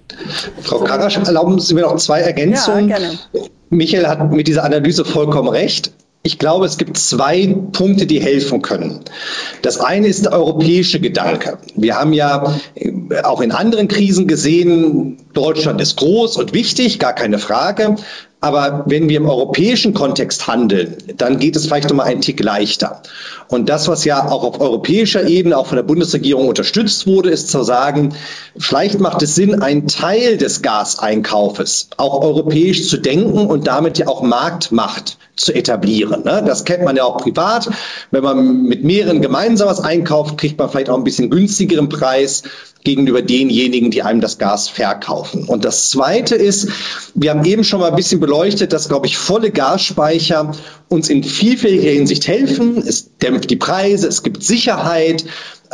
Frau Karasch, erlauben Sie mir noch 2 Ergänzungen. Ja, gerne. Michael hat mit dieser Analyse vollkommen recht. Ich glaube, es gibt 2 Punkte, die helfen können. Das eine ist der europäische Gedanke. Wir haben ja auch in anderen Krisen gesehen, Deutschland ist groß und wichtig, gar keine Frage. Aber wenn wir im europäischen Kontext handeln, dann geht es vielleicht nochmal einen Tick leichter. Und das, was ja auch auf europäischer Ebene, auch von der Bundesregierung unterstützt wurde, ist zu sagen, vielleicht macht es Sinn, einen Teil des Gaseinkaufes auch europäisch zu denken und damit ja auch Marktmacht zu etablieren. Das kennt man ja auch privat. Wenn man mit mehreren gemeinsam was einkauft, kriegt man vielleicht auch ein bisschen günstigeren Preis gegenüber denjenigen, die einem das Gas verkaufen. Und das Zweite ist, wir haben eben schon mal ein bisschen beleuchtet, dass, glaube ich, volle Gasspeicher uns in vielfältiger Hinsicht helfen. Es dämpft die Preise, es gibt Sicherheit,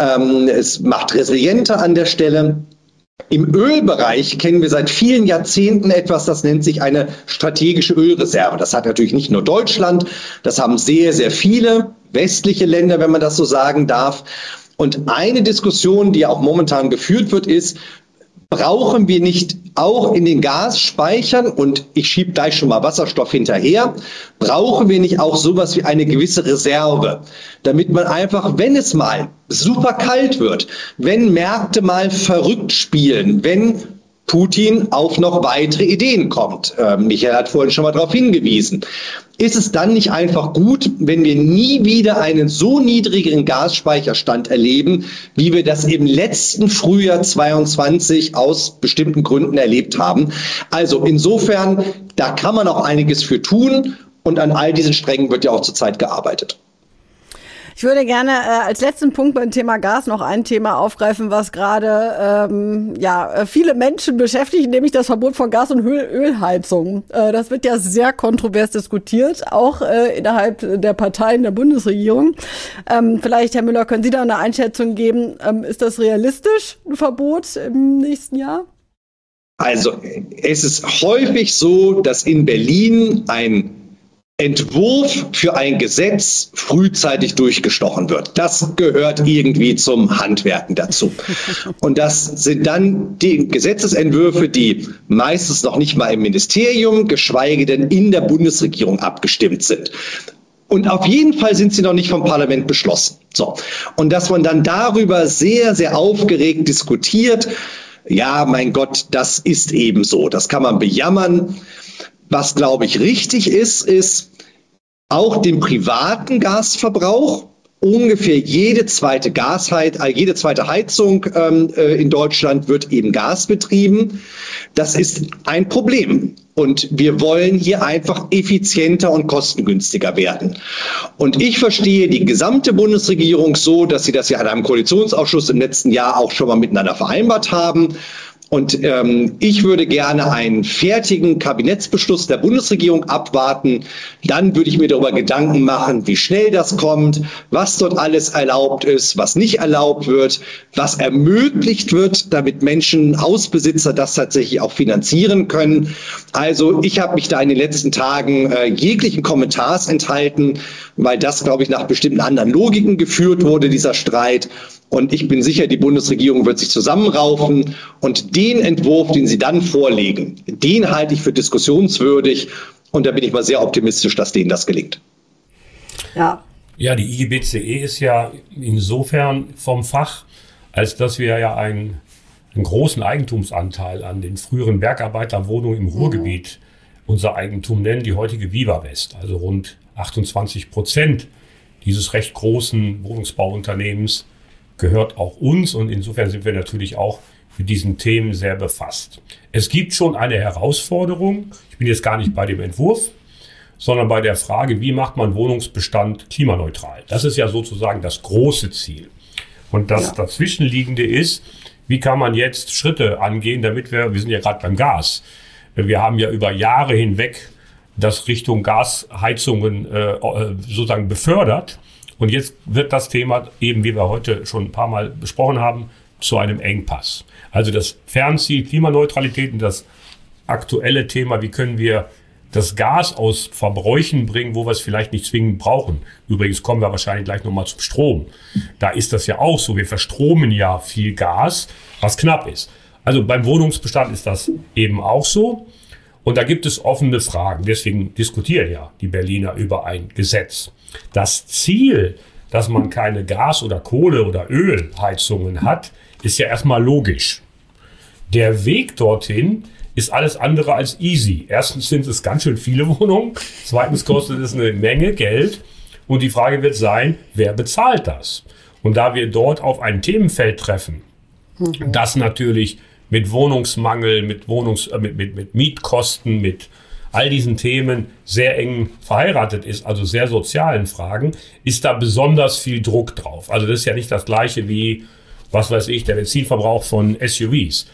es macht resilienter an der Stelle. Im Ölbereich kennen wir seit vielen Jahrzehnten etwas, das nennt sich eine strategische Ölreserve. Das hat natürlich nicht nur Deutschland, das haben sehr, sehr viele westliche Länder, wenn man das so sagen darf. Und eine Diskussion, die auch momentan geführt wird, ist, brauchen wir nicht auch in den Gasspeichern, und ich schiebe gleich schon mal Wasserstoff hinterher, brauchen wir nicht auch sowas wie eine gewisse Reserve, damit man einfach, wenn es mal super kalt wird, wenn Märkte mal verrückt spielen, wenn Putin auf noch weitere Ideen kommt. Michael hat vorhin schon mal darauf hingewiesen. Ist es dann nicht einfach gut, wenn wir nie wieder einen so niedrigeren Gasspeicherstand erleben, wie wir das im letzten Frühjahr 22 aus bestimmten Gründen erlebt haben? Also insofern, da kann man auch einiges für tun, und an all diesen Strängen wird ja auch zurzeit gearbeitet. Ich würde gerne als letzten Punkt beim Thema Gas noch ein Thema aufgreifen, was gerade viele Menschen beschäftigt, nämlich das Verbot von Gas- und Ölheizung. Das wird ja sehr kontrovers diskutiert, auch innerhalb der Parteien der Bundesregierung. Vielleicht, Herr Müller, können Sie da eine Einschätzung geben? Ist das realistisch, ein Verbot im nächsten Jahr? Also es ist häufig so, dass in Berlin ein Entwurf für ein Gesetz frühzeitig durchgestochen wird. Das gehört irgendwie zum Handwerken dazu. Und das sind dann die Gesetzesentwürfe, die meistens noch nicht mal im Ministerium, geschweige denn in der Bundesregierung abgestimmt sind. Und auf jeden Fall sind sie noch nicht vom Parlament beschlossen. So. Und dass man dann darüber sehr, sehr aufgeregt diskutiert, ja, mein Gott, das ist eben so. Das kann man bejammern. Was, glaube ich, richtig ist auch den privaten Gasverbrauch. Ungefähr jede zweite Heizung in Deutschland wird eben Gas betrieben. Das ist ein Problem. Und wir wollen hier einfach effizienter und kostengünstiger werden. Und ich verstehe die gesamte Bundesregierung so, dass sie das ja in einem Koalitionsausschuss im letzten Jahr auch schon mal miteinander vereinbart haben. Und ich würde gerne einen fertigen Kabinettsbeschluss der Bundesregierung abwarten. Dann würde ich mir darüber Gedanken machen, wie schnell das kommt, was dort alles erlaubt ist, was nicht erlaubt wird, was ermöglicht wird, damit Menschen, Hausbesitzer das tatsächlich auch finanzieren können. Also ich habe mich da in den letzten Tagen jeglichen Kommentars enthalten, weil das, glaube ich, nach bestimmten anderen Logiken geführt wurde, dieser Streit. Und ich bin sicher, die Bundesregierung wird sich zusammenraufen, und den Entwurf, den sie dann vorlegen, den halte ich für diskussionswürdig, und da bin ich mal sehr optimistisch, dass denen das gelingt. Ja, die IGBCE ist ja insofern vom Fach, als dass wir ja einen großen Eigentumsanteil an den früheren Bergarbeiterwohnungen im Ruhrgebiet unser Eigentum nennen, die heutige Viva West, also rund 28% dieses recht großen Wohnungsbauunternehmens gehört auch uns, und insofern sind wir natürlich auch mit diesen Themen sehr befasst. Es gibt schon eine Herausforderung, ich bin jetzt gar nicht bei dem Entwurf, sondern bei der Frage, wie macht man Wohnungsbestand klimaneutral? Das ist ja sozusagen das große Ziel. Und das Dazwischenliegende ist, wie kann man jetzt Schritte angehen, damit wir sind ja gerade beim Gas, wir haben ja über Jahre hinweg das Richtung Gasheizungen sozusagen befördert. Und jetzt wird das Thema, eben wie wir heute schon ein paar Mal besprochen haben, zu einem Engpass. Also das Fernziel Klimaneutralität und das aktuelle Thema, wie können wir das Gas aus Verbräuchen bringen, wo wir es vielleicht nicht zwingend brauchen. Übrigens kommen wir wahrscheinlich gleich nochmal zum Strom. Da ist das ja auch so. Wir verstromen ja viel Gas, was knapp ist. Also beim Wohnungsbestand ist das eben auch so. Und da gibt es offene Fragen. Deswegen diskutieren ja die Berliner über ein Gesetz. Das Ziel, dass man keine Gas- oder Kohle- oder Ölheizungen hat, ist ja erstmal logisch. Der Weg dorthin ist alles andere als easy. Erstens sind es ganz schön viele Wohnungen. Zweitens kostet es eine Menge Geld. Und die Frage wird sein, wer bezahlt das? Und da wir dort auf ein Themenfeld treffen, das natürlich mit Wohnungsmangel, mit Mietkosten, mit all diesen Themen sehr eng verheiratet ist, also sehr sozialen Fragen, ist da besonders viel Druck drauf. Also das ist ja nicht das Gleiche wie, was weiß ich, der Benzinverbrauch von SUVs.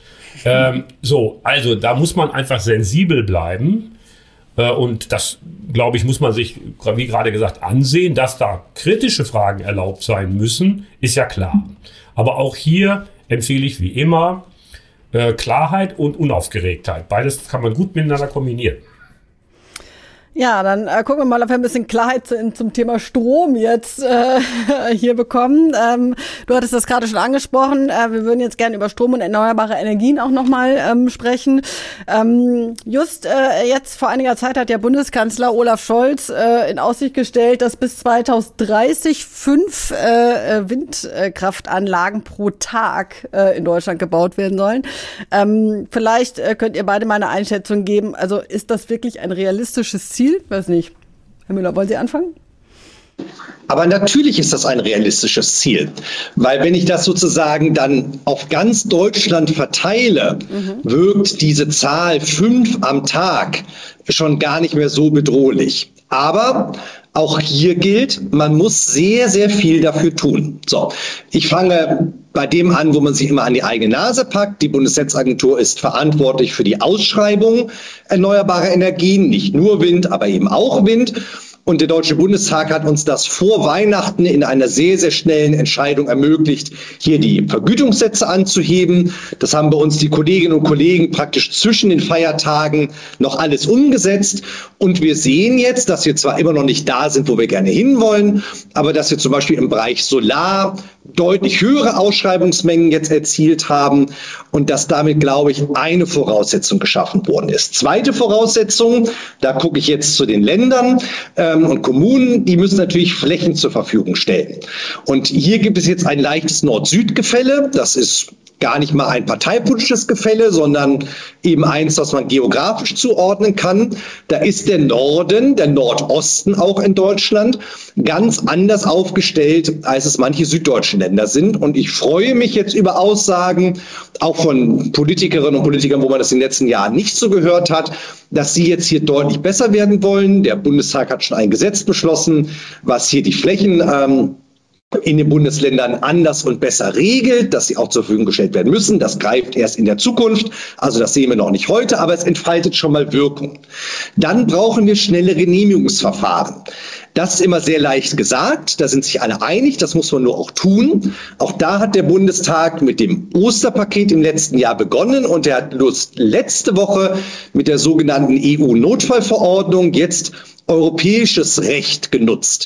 Also da muss man einfach sensibel bleiben. Und das, glaube ich, muss man sich, wie gerade gesagt, ansehen. Dass da kritische Fragen erlaubt sein müssen, ist ja klar. Aber auch hier empfehle ich wie immer Klarheit und Unaufgeregtheit. Beides kann man gut miteinander kombinieren. Ja, dann gucken wir mal, ob wir ein bisschen Klarheit zum Thema Strom jetzt hier bekommen. Du hattest das gerade schon angesprochen. Wir würden jetzt gerne über Strom und erneuerbare Energien auch nochmal sprechen. Just jetzt vor einiger Zeit hat der Bundeskanzler Olaf Scholz in Aussicht gestellt, dass bis 2030 5 Windkraftanlagen pro Tag in Deutschland gebaut werden sollen. Vielleicht könnt ihr beide mal eine Einschätzung geben. Also ist das wirklich ein realistisches Ziel? Weiß nicht. Herr Müller, wollen Sie anfangen? Aber natürlich ist das ein realistisches Ziel, weil wenn ich das sozusagen dann auf ganz Deutschland verteile, wirkt diese Zahl 5 am Tag schon gar nicht mehr so bedrohlich. Aber auch hier gilt, man muss sehr, sehr viel dafür tun. So, ich fange bei dem an, wo man sich immer an die eigene Nase packt. Die Bundesnetzagentur ist verantwortlich für die Ausschreibung erneuerbarer Energien, nicht nur Wind, aber eben auch Wind. Und der Deutsche Bundestag hat uns das vor Weihnachten in einer sehr, sehr schnellen Entscheidung ermöglicht, hier die Vergütungssätze anzuheben. Das haben bei uns die Kolleginnen und Kollegen praktisch zwischen den Feiertagen noch alles umgesetzt. Und wir sehen jetzt, dass wir zwar immer noch nicht da sind, wo wir gerne hinwollen, aber dass wir zum Beispiel im Bereich Solar deutlich höhere Ausschreibungsmengen jetzt erzielt haben und dass damit, glaube ich, eine Voraussetzung geschaffen worden ist. Zweite Voraussetzung, da gucke ich jetzt zu den Ländern und Kommunen, die müssen natürlich Flächen zur Verfügung stellen. Und hier gibt es jetzt ein leichtes Nord-Süd-Gefälle. Das ist gar nicht mal ein parteipolitisches Gefälle, sondern eben eins, das man geografisch zuordnen kann. Da ist der Norden, der Nordosten auch in Deutschland, ganz anders aufgestellt, als es manche süddeutschen Länder sind. Und ich freue mich jetzt über Aussagen, auch von Politikerinnen und Politikern, wo man das in den letzten Jahren nicht so gehört hat, dass sie jetzt hier deutlich besser werden wollen. Der Bundestag hat schon ein Gesetz beschlossen, was hier die Flächen in den Bundesländern anders und besser regelt, dass sie auch zur Verfügung gestellt werden müssen. Das greift erst in der Zukunft. Also das sehen wir noch nicht heute, aber es entfaltet schon mal Wirkung. Dann brauchen wir schnelle Genehmigungsverfahren. Das ist immer sehr leicht gesagt. Da sind sich alle einig. Das muss man nur auch tun. Auch da hat der Bundestag mit dem Osterpaket im letzten Jahr begonnen und er hat letzte Woche mit der sogenannten EU-Notfallverordnung jetzt europäisches Recht genutzt.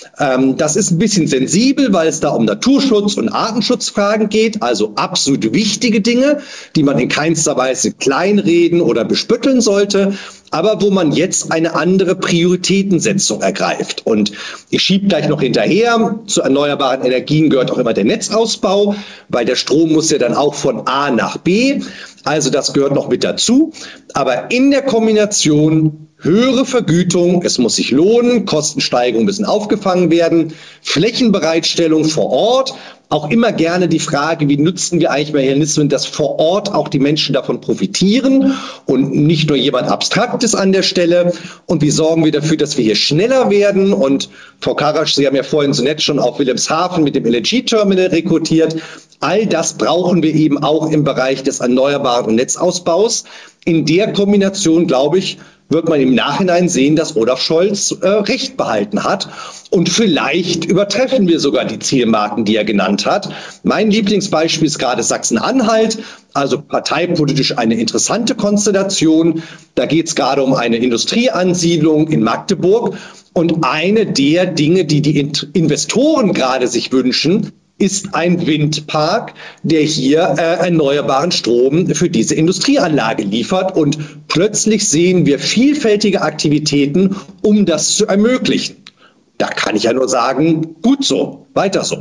Das ist ein bisschen sensibel, weil es da um Naturschutz und Artenschutzfragen geht, also absolut wichtige Dinge, die man in keinster Weise kleinreden oder bespötteln sollte, aber wo man jetzt eine andere Prioritätensetzung ergreift. Und ich schiebe gleich noch hinterher, zu erneuerbaren Energien gehört auch immer der Netzausbau, weil der Strom muss ja dann auch von A nach B, also das gehört noch mit dazu, aber in der Kombination höhere Vergütung, es muss sich lohnen, Kostensteigerungen müssen aufgefangen werden, Flächenbereitstellung vor Ort, auch immer gerne die Frage, wie nutzen wir eigentlich Mechanismen, dass vor Ort auch die Menschen davon profitieren und nicht nur jemand Abstraktes an der Stelle und wie sorgen wir dafür, dass wir hier schneller werden und Frau Karasch, Sie haben ja vorhin so nett schon auf Wilhelmshaven mit dem LNG-Terminal rekrutiert. All das brauchen wir eben auch im Bereich des Erneuerbaren und Netzausbaus. In der Kombination, glaube ich, wird man im Nachhinein sehen, dass Olaf Scholz Recht behalten hat. Und vielleicht übertreffen wir sogar die Zielmarken, die er genannt hat. Mein Lieblingsbeispiel ist gerade Sachsen-Anhalt, also parteipolitisch eine interessante Konstellation. Da geht es gerade um eine Industrieansiedlung in Magdeburg. Und eine der Dinge, die die Investoren gerade sich wünschen, ist ein Windpark, der hier erneuerbaren Strom für diese Industrieanlage liefert. Und plötzlich sehen wir vielfältige Aktivitäten, um das zu ermöglichen. Da kann ich ja nur sagen, gut so, weiter so.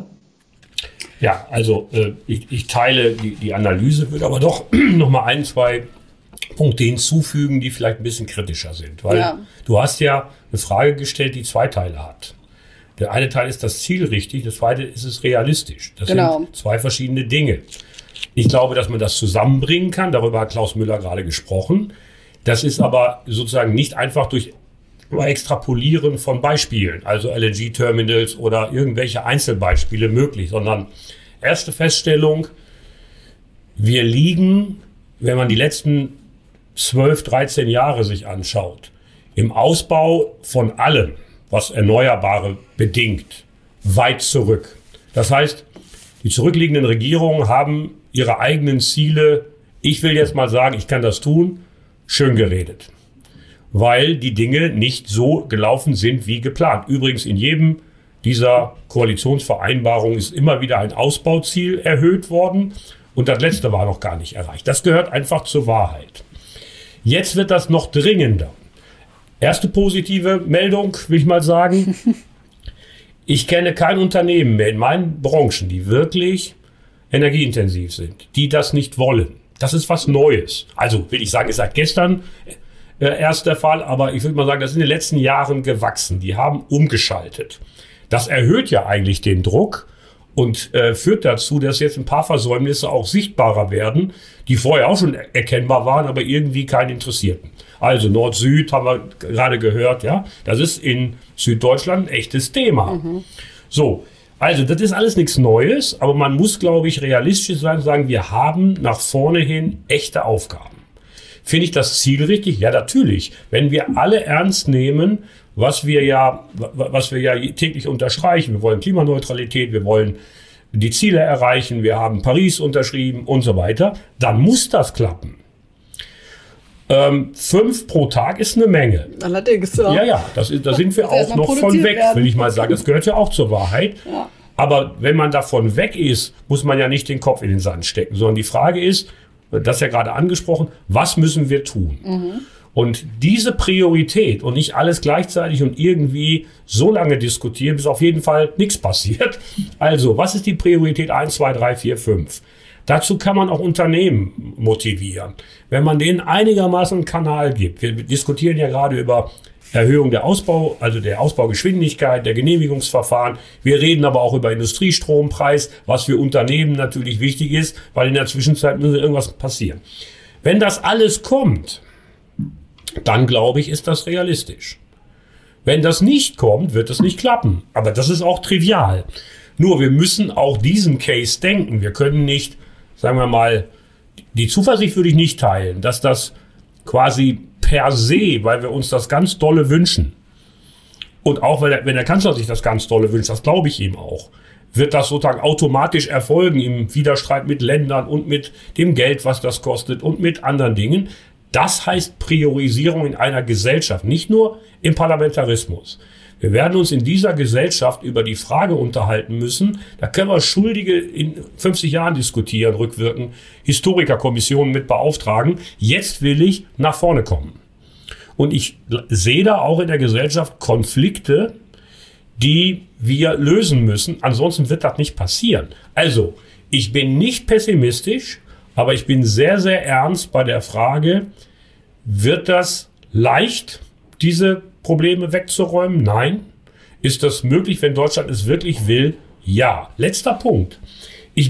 Ja, also ich teile die Analyse, würde aber doch noch mal ein, zwei Punkte hinzufügen, die vielleicht ein bisschen kritischer sind. Weil du hast ja eine Frage gestellt, die zwei Teile hat. Der eine Teil ist das Ziel richtig, das zweite ist es realistisch. Das sind zwei verschiedene Dinge. Ich glaube, dass man das zusammenbringen kann, darüber hat Klaus Müller gerade gesprochen. Das ist aber sozusagen nicht einfach durch Extrapolieren von Beispielen, also LNG-Terminals oder irgendwelche Einzelbeispiele möglich, sondern erste Feststellung, wir liegen, wenn man die letzten 12, 13 Jahre sich anschaut, im Ausbau von allem, was Erneuerbare bedingt, weit zurück. Das heißt, die zurückliegenden Regierungen haben ihre eigenen Ziele, ich will jetzt mal sagen, ich kann das tun, schön geredet. weil die Dinge nicht so gelaufen sind wie geplant. Übrigens in jedem dieser Koalitionsvereinbarungen ist immer wieder ein Ausbauziel erhöht worden und das letzte war noch gar nicht erreicht. Das gehört einfach zur Wahrheit. Jetzt wird das noch dringender. Erste positive Meldung, will ich mal sagen. Ich kenne kein Unternehmen mehr in meinen Branchen, die wirklich energieintensiv sind, die das nicht wollen. Das ist was Neues. Also will ich sagen, ist seit gestern erst der Fall, aber ich würde mal sagen, das ist in den letzten Jahren gewachsen. Die haben umgeschaltet. Das erhöht ja eigentlich den Druck und führt dazu, dass jetzt ein paar Versäumnisse auch sichtbarer werden, die vorher auch schon erkennbar waren, aber irgendwie keinen interessierten. Also Nord-Süd haben wir gerade gehört, ja, das ist in Süddeutschland ein echtes Thema. So, also das ist alles nichts Neues, aber man muss, glaube ich, realistisch sein und sagen, wir haben nach vorne hin echte Aufgaben. Finde ich das zielrichtig? Ja, natürlich. Wenn wir alle ernst nehmen, was wir ja täglich unterstreichen, wir wollen Klimaneutralität, wir wollen die Ziele erreichen, wir haben Paris unterschrieben und so weiter, dann muss das klappen. 5 pro Tag ist eine Menge. Allerdings, ja. Ja, da sind wir auch noch von weg, will ich mal sagen. Das gehört ja auch zur Wahrheit. Ja. Aber wenn man davon weg ist, muss man ja nicht den Kopf in den Sand stecken, sondern die Frage ist, das ist ja gerade angesprochen, was müssen wir tun? Und diese Priorität und nicht alles gleichzeitig und irgendwie so lange diskutieren, bis auf jeden Fall nichts passiert. Also, was ist die Priorität 1, 2, 3, 4, 5? Dazu kann man auch Unternehmen motivieren. Wenn man denen einigermaßen einen Kanal gibt. Wir diskutieren ja gerade über Erhöhung der Ausbaugeschwindigkeit, der Genehmigungsverfahren. Wir reden aber auch über Industriestrompreis, was für Unternehmen natürlich wichtig ist, weil in der Zwischenzeit muss irgendwas passieren. Wenn das alles kommt, dann glaube ich, ist das realistisch. Wenn das nicht kommt, wird es nicht klappen. Aber das ist auch trivial. Nur wir müssen auch diesen Case denken. Wir können nicht, sagen wir mal, die Zuversicht würde ich nicht teilen, dass das quasi per se, weil wir uns das ganz dolle wünschen, und auch wenn der Kanzler sich das ganz dolle wünscht, das glaube ich ihm auch, wird das sozusagen automatisch erfolgen im Widerstreit mit Ländern und mit dem Geld, was das kostet und mit anderen Dingen. Das heißt Priorisierung in einer Gesellschaft, nicht nur im Parlamentarismus. Wir werden uns in dieser Gesellschaft über die Frage unterhalten müssen, da können wir Schuldige in 50 Jahren diskutieren, rückwirken, Historikerkommissionen mit beauftragen. Jetzt will ich nach vorne kommen. Und ich sehe da auch in der Gesellschaft Konflikte, die wir lösen müssen. Ansonsten wird das nicht passieren. Also, ich bin nicht pessimistisch, aber ich bin sehr, sehr ernst bei der Frage, wird das leicht, diese Probleme wegzuräumen? Nein. Ist das möglich, wenn Deutschland es wirklich will? Ja. Letzter Punkt. Ich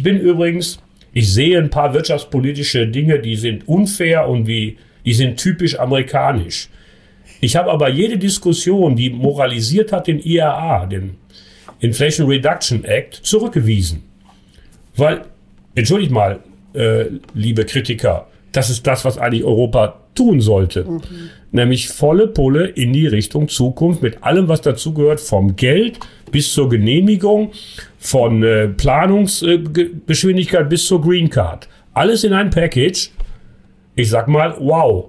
sehe ein paar wirtschaftspolitische Dinge, die sind unfair und die sind typisch amerikanisch. Ich habe aber jede Diskussion, die moralisiert hat, den IRA, den Inflation Reduction Act, zurückgewiesen. Weil, entschuldigt mal, liebe Kritiker, das ist das, was eigentlich Europa tun sollte. Nämlich volle Pulle in die Richtung Zukunft mit allem, was dazugehört, vom Geld bis zur Genehmigung, von Planungsgeschwindigkeit bis zur Green Card. Alles in ein Package. Ich sag mal, wow.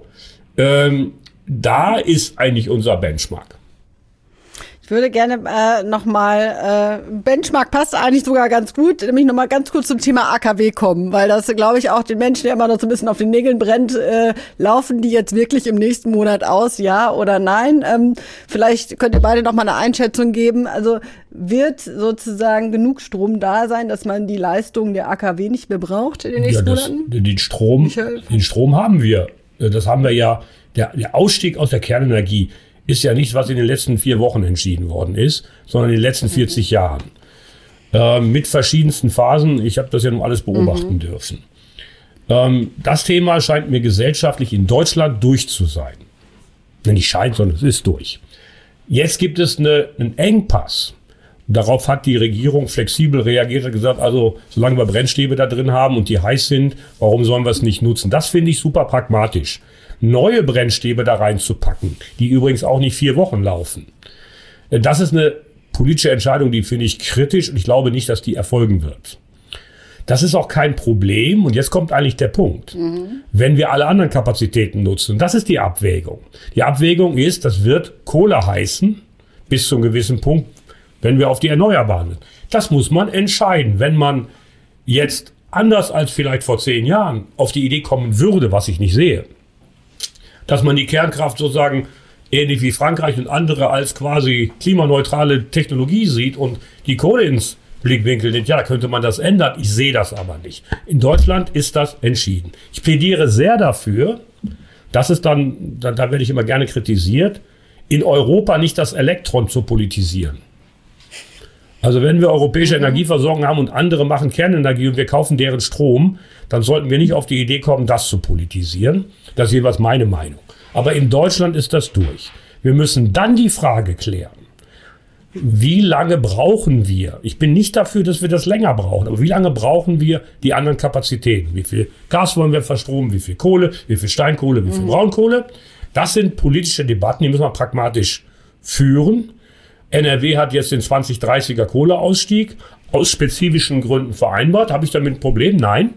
Da ist eigentlich unser Benchmark. Ich würde gerne Benchmark passt eigentlich sogar ganz gut, nämlich nochmal ganz kurz zum Thema AKW kommen, weil das, glaube ich, auch den Menschen, der immer noch so ein bisschen auf den Nägeln brennt, laufen die jetzt wirklich im nächsten Monat aus, ja oder nein? Vielleicht könnt ihr beide noch mal eine Einschätzung geben. Also wird sozusagen genug Strom da sein, dass man die Leistung der AKW nicht mehr braucht in den nächsten Monaten? Den Strom haben wir. Das haben wir ja. Der Ausstieg aus der Kernenergie ist ja nicht, was in den letzten 4 Wochen entschieden worden ist, sondern in den letzten 40 Jahren. Mit verschiedensten Phasen. Ich habe das ja nun alles beobachten dürfen. Das Thema scheint mir gesellschaftlich in Deutschland durch zu sein. Nicht scheint, sondern es ist durch. Jetzt gibt es einen Engpass. Darauf hat die Regierung flexibel reagiert und gesagt, also solange wir Brennstäbe da drin haben und die heiß sind, warum sollen wir es nicht nutzen? Das finde ich super pragmatisch. Neue Brennstäbe da reinzupacken, die übrigens auch nicht 4 Wochen laufen. Das ist eine politische Entscheidung, die finde ich kritisch und ich glaube nicht, dass die erfolgen wird. Das ist auch kein Problem. Und jetzt kommt eigentlich der Punkt. Wenn wir alle anderen Kapazitäten nutzen, das ist die Abwägung. Die Abwägung ist, das wird Kohle heißen, bis zu einem gewissen Punkt, wenn wir auf die Erneuerbaren sind. Das muss man entscheiden. Wenn man jetzt anders als vielleicht vor 10 Jahren auf die Idee kommen würde, was ich nicht sehe, dass man die Kernkraft sozusagen ähnlich wie Frankreich und andere als quasi klimaneutrale Technologie sieht und die Kohle ins Blickwinkel nimmt, ja, könnte man das ändern. Ich sehe das aber nicht. In Deutschland ist das entschieden. Ich plädiere sehr dafür, dass es dann, da werde ich immer gerne kritisiert, in Europa nicht das Elektron zu politisieren. Also wenn wir europäische Energieversorgung haben und andere machen Kernenergie und wir kaufen deren Strom, dann sollten wir nicht auf die Idee kommen, das zu politisieren. Das ist jeweils meine Meinung. Aber in Deutschland ist das durch. Wir müssen dann die Frage klären, wie lange brauchen wir? Ich bin nicht dafür, dass wir das länger brauchen, aber wie lange brauchen wir die anderen Kapazitäten? Wie viel Gas wollen wir verstromen? Wie viel Kohle? Wie viel Steinkohle? Wie viel Braunkohle? Das sind politische Debatten, die müssen wir pragmatisch führen. NRW hat jetzt den 2030er Kohleausstieg aus spezifischen Gründen vereinbart. Habe ich damit ein Problem? Nein.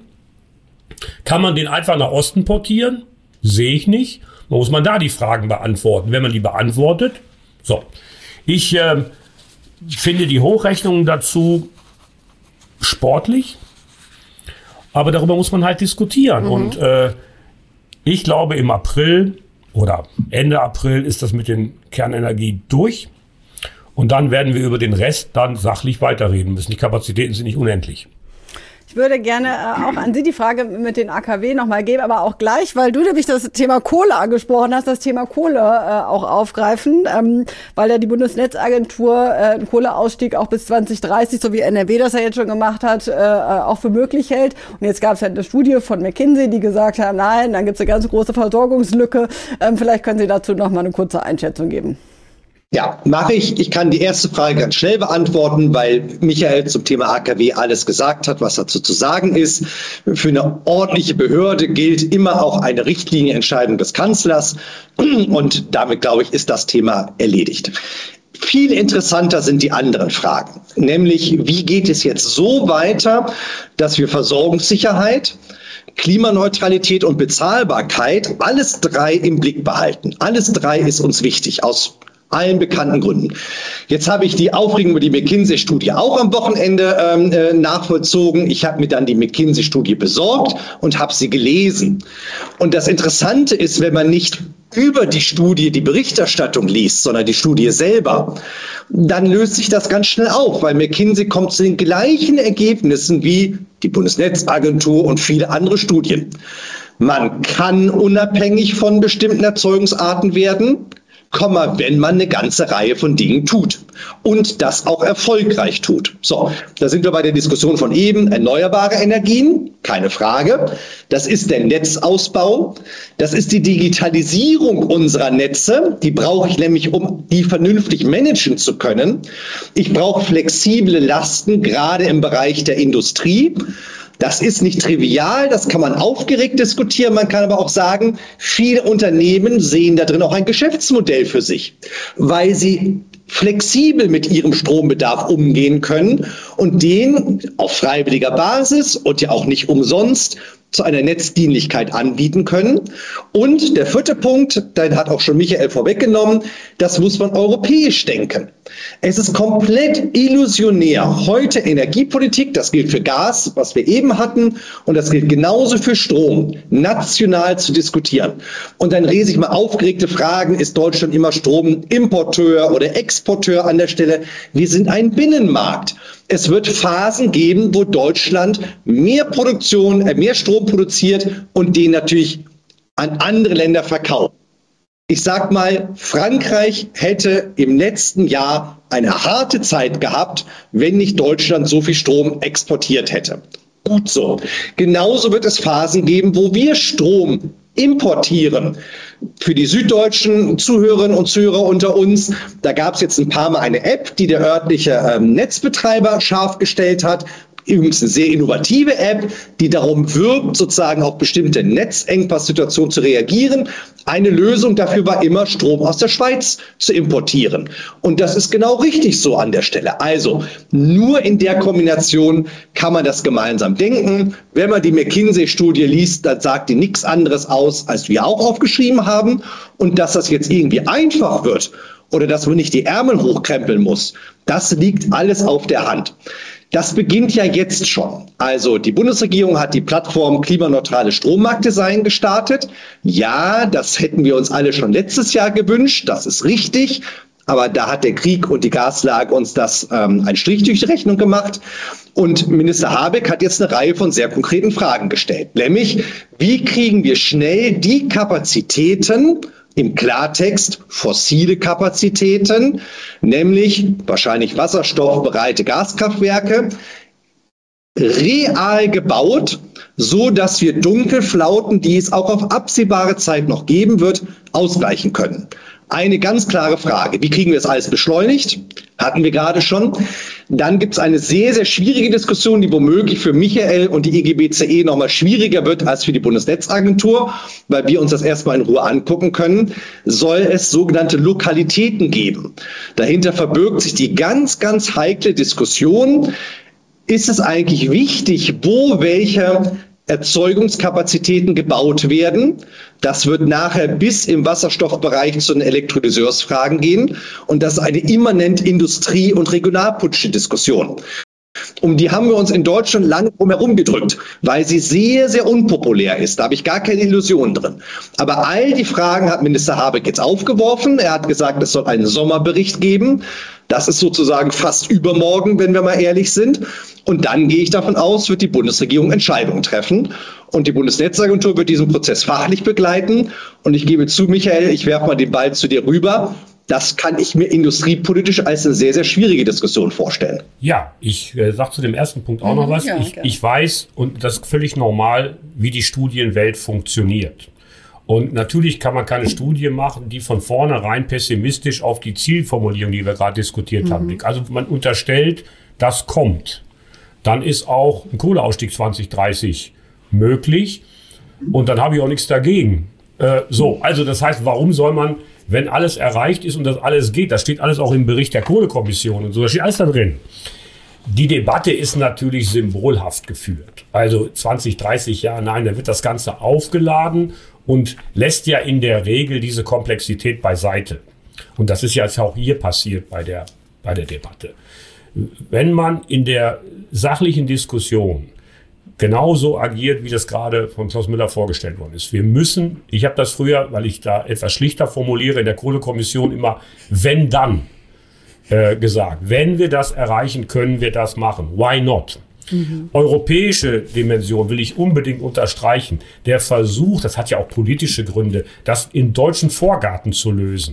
Kann man den einfach nach Osten portieren? Sehe ich nicht. Man muss da die Fragen beantworten. Wenn man die beantwortet, so. Ich finde die Hochrechnungen dazu sportlich, aber darüber muss man halt diskutieren. Und ich glaube, im April oder Ende April ist das mit den Kernenergie durch. Und dann werden wir über den Rest dann sachlich weiterreden müssen. Die Kapazitäten sind nicht unendlich. Ich würde gerne auch an Sie die Frage mit den AKW nochmal geben, aber auch gleich, weil du nämlich das Thema Kohle angesprochen hast, das Thema Kohle auch aufgreifen, weil ja die Bundesnetzagentur einen Kohleausstieg auch bis 2030, so wie NRW das ja jetzt schon gemacht hat, auch für möglich hält. Und jetzt gab es ja eine Studie von McKinsey, die gesagt hat, nein, dann gibt es eine ganz große Versorgungslücke. Vielleicht können Sie dazu nochmal eine kurze Einschätzung geben. Ja, mache ich. Ich kann die erste Frage ganz schnell beantworten, weil Michael zum Thema AKW alles gesagt hat, was dazu zu sagen ist. Für eine ordentliche Behörde gilt immer auch eine Richtlinienentscheidung des Kanzlers. Und damit, glaube ich, ist das Thema erledigt. Viel interessanter sind die anderen Fragen. Nämlich, wie geht es jetzt so weiter, dass wir Versorgungssicherheit, Klimaneutralität und Bezahlbarkeit, alles drei im Blick behalten. Alles drei ist uns wichtig, aus allen bekannten Gründen. Jetzt habe ich die Aufregung über die McKinsey-Studie auch am Wochenende nachvollzogen. Ich habe mir dann die McKinsey-Studie besorgt und habe sie gelesen. Und das Interessante ist, wenn man nicht über die Studie die Berichterstattung liest, sondern die Studie selber, dann löst sich das ganz schnell auf, weil McKinsey kommt zu den gleichen Ergebnissen wie die Bundesnetzagentur und viele andere Studien. Man kann unabhängig von bestimmten Erzeugungsarten werden, wenn man eine ganze Reihe von Dingen tut und das auch erfolgreich tut. So, da sind wir bei der Diskussion von eben, erneuerbare Energien, keine Frage. Das ist der Netzausbau, das ist die Digitalisierung unserer Netze, die brauche ich nämlich, um die vernünftig managen zu können. Ich brauche flexible Lasten, gerade im Bereich der Industrie. Das ist nicht trivial, das kann man aufgeregt diskutieren, man kann aber auch sagen, viele Unternehmen sehen da drin auch ein Geschäftsmodell für sich, weil sie flexibel mit ihrem Strombedarf umgehen können und den auf freiwilliger Basis und ja auch nicht umsonst zu einer Netzdienlichkeit anbieten können. Und der vierte Punkt, den hat auch schon Michael vorweggenommen, das muss man europäisch denken. Es ist komplett illusionär, heute Energiepolitik, das gilt für Gas, was wir eben hatten, und das gilt genauso für Strom, national zu diskutieren. Und dann lese ich mal aufgeregte Fragen, ist Deutschland immer Stromimporteur oder Exporteur an der Stelle? Wir sind ein Binnenmarkt. Es wird Phasen geben, wo Deutschland mehr Strom produziert und den natürlich an andere Länder verkauft. Ich sag mal, Frankreich hätte im letzten Jahr eine harte Zeit gehabt, wenn nicht Deutschland so viel Strom exportiert hätte. Gut so. Genauso wird es Phasen geben, wo wir Strom importieren. Für die süddeutschen Zuhörerinnen und Zuhörer unter uns, da gab es jetzt ein paar Mal eine App, die der örtliche Netzbetreiber scharf gestellt hat. übrigens eine sehr innovative App, die darum wirbt, sozusagen auf bestimmte Netzengpass-Situationen zu reagieren. Eine Lösung dafür war immer, Strom aus der Schweiz zu importieren. Und das ist genau richtig so an der Stelle. Also nur in der Kombination kann man das gemeinsam denken. Wenn man die McKinsey-Studie liest, dann sagt die nichts anderes aus, als wir auch aufgeschrieben haben. Und dass das jetzt irgendwie einfach wird oder dass man nicht die Ärmel hochkrempeln muss, das liegt alles auf der Hand. Das beginnt ja jetzt schon. Also die Bundesregierung hat die Plattform Klimaneutrales Strommarktdesign gestartet. Ja, das hätten wir uns alle schon letztes Jahr gewünscht. Das ist richtig. Aber da hat der Krieg und die Gaslage uns das einen Strich durch die Rechnung gemacht. Und Minister Habeck hat jetzt eine Reihe von sehr konkreten Fragen gestellt. Nämlich, wie kriegen wir schnell die Kapazitäten, im Klartext fossile Kapazitäten, nämlich wahrscheinlich wasserstoffbereite Gaskraftwerke, real gebaut, so dass wir Dunkelflauten, die es auch auf absehbare Zeit noch geben wird, ausgleichen können. Eine ganz klare Frage. Wie kriegen wir das alles beschleunigt? Hatten wir gerade schon. Dann gibt es eine sehr, sehr schwierige Diskussion, die womöglich für Michael und die EGBCE nochmal schwieriger wird als für die Bundesnetzagentur, weil wir uns das erstmal in Ruhe angucken können. Soll es sogenannte Lokalitäten geben? Dahinter verbirgt sich die ganz, ganz heikle Diskussion. Ist es eigentlich wichtig, wo welche Erzeugungskapazitäten gebaut werden? Das wird nachher bis im Wasserstoffbereich zu den Elektrolyseursfragen gehen. Und das ist eine immanent Industrie- und regionalpolitische Diskussion. Um die haben wir uns in Deutschland lange drumherum gedrückt, weil sie sehr, sehr unpopulär ist. Da habe ich gar keine Illusionen drin. Aber all die Fragen hat Minister Habeck jetzt aufgeworfen. Er hat gesagt, es soll einen Sommerbericht geben. Das ist sozusagen fast übermorgen, wenn wir mal ehrlich sind. Und dann gehe ich davon aus, wird die Bundesregierung Entscheidungen treffen. Und die Bundesnetzagentur wird diesen Prozess fachlich begleiten. Und ich gebe zu, Michael, ich werfe mal den Ball zu dir rüber. Das kann ich mir industriepolitisch als eine sehr, sehr schwierige Diskussion vorstellen. Ja, ich sage zu dem ersten Punkt auch noch was. Ja, ich weiß, und das ist völlig normal, wie die Studienwelt funktioniert. Und natürlich kann man keine Studie machen, die von vornherein pessimistisch auf die Zielformulierung, die wir gerade diskutiert haben, blickt. Also man unterstellt, das kommt. Dann ist auch ein Kohleausstieg 2030 möglich. Und dann habe ich auch nichts dagegen. Also das heißt, warum soll man, wenn alles erreicht ist und das alles geht, das steht alles auch im Bericht der Kohlekommission und so, da steht alles da drin. Die Debatte ist natürlich symbolhaft geführt. Also 20, 30 Jahre, nein, da wird das Ganze aufgeladen und lässt ja in der Regel diese Komplexität beiseite. Und das ist ja jetzt auch hier passiert bei der Debatte. Wenn man in der sachlichen Diskussion genauso agiert, wie das gerade von Klaus Müller vorgestellt worden ist. Wir müssen, ich habe das früher, weil ich da etwas schlichter formuliere, in der Kohlekommission immer wenn dann gesagt. Wenn wir das erreichen, können wir das machen. Why not? Europäische Dimension will ich unbedingt unterstreichen. Der Versuch, das hat ja auch politische Gründe, das in deutschen Vorgarten zu lösen,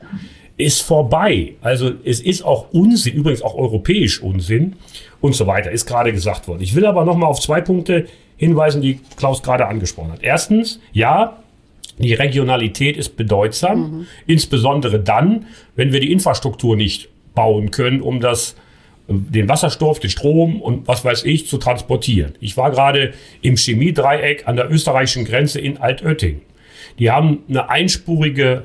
ist vorbei. Also es ist auch Unsinn, übrigens auch europäisch Unsinn und so weiter, ist gerade gesagt worden. Ich will aber noch mal auf 2 Punkte hinweisen, die Klaus gerade angesprochen hat. Erstens, ja, die Regionalität ist bedeutsam, insbesondere dann, wenn wir die Infrastruktur nicht bauen können, um den Wasserstoff, den Strom und was weiß ich zu transportieren. Ich war gerade im Chemiedreieck an der österreichischen Grenze in Altötting. Die haben eine einspurige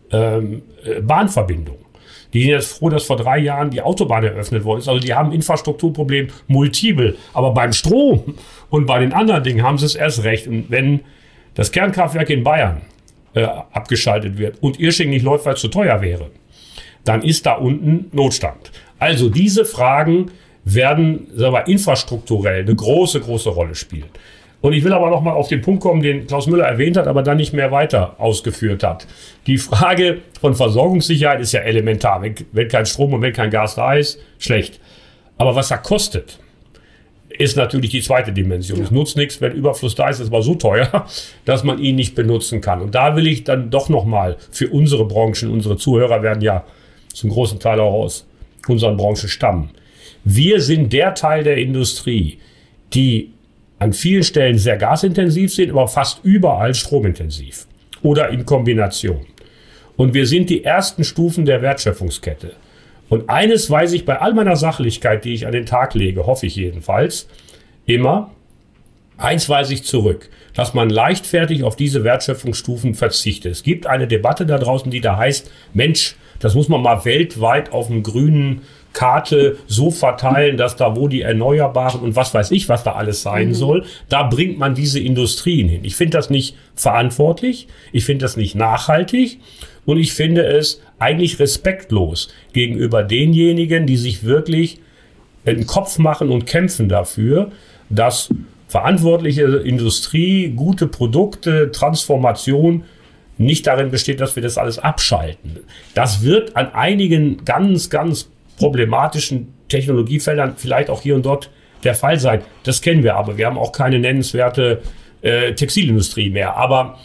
Bahnverbindung. Die sind jetzt froh, dass vor 3 Jahren die Autobahn eröffnet worden ist. Also die haben Infrastrukturproblem multiple. Aber beim Strom und bei den anderen Dingen haben sie es erst recht. Und wenn das Kernkraftwerk in Bayern abgeschaltet wird und Irsching nicht läuft, weil es zu teuer wäre, dann ist da unten Notstand. Also diese Fragen werden, sagen wir, infrastrukturell eine große, große Rolle spielen. Und ich will aber noch mal auf den Punkt kommen, den Klaus Müller erwähnt hat, aber dann nicht mehr weiter ausgeführt hat. Die Frage von Versorgungssicherheit ist ja elementar. Wenn kein Strom und wenn kein Gas da ist, schlecht. Aber was er kostet, ist natürlich die zweite Dimension. Es nutzt nichts, wenn Überfluss da ist, es war so teuer, dass man ihn nicht benutzen kann. Und da will ich dann doch noch mal für unsere Branchen, unsere Zuhörer werden ja zum großen Teil auch aus unseren Branchen stammen. Wir sind der Teil der Industrie, die an vielen Stellen sehr gasintensiv sind, aber fast überall stromintensiv oder in Kombination. Und wir sind die ersten Stufen der Wertschöpfungskette. Und eines weiß ich bei all meiner Sachlichkeit, die ich an den Tag lege, hoffe ich jedenfalls, immer, eins weise ich zurück, dass man leichtfertig auf diese Wertschöpfungsstufen verzichtet. Es gibt eine Debatte da draußen, die da heißt, Mensch, das muss man mal weltweit auf einer grünen Karte so verteilen, dass da wo die Erneuerbaren und was weiß ich, was da alles sein soll, da bringt man diese Industrien hin. Ich finde das nicht verantwortlich, ich finde das nicht nachhaltig und ich finde es eigentlich respektlos gegenüber denjenigen, die sich wirklich den Kopf machen und kämpfen dafür, dass verantwortliche Industrie, gute Produkte, Transformation nicht darin besteht, dass wir das alles abschalten. Das wird an einigen ganz, ganz problematischen Technologiefeldern vielleicht auch hier und dort der Fall sein. Das kennen wir aber. Wir haben auch keine nennenswerte Textilindustrie mehr. Aber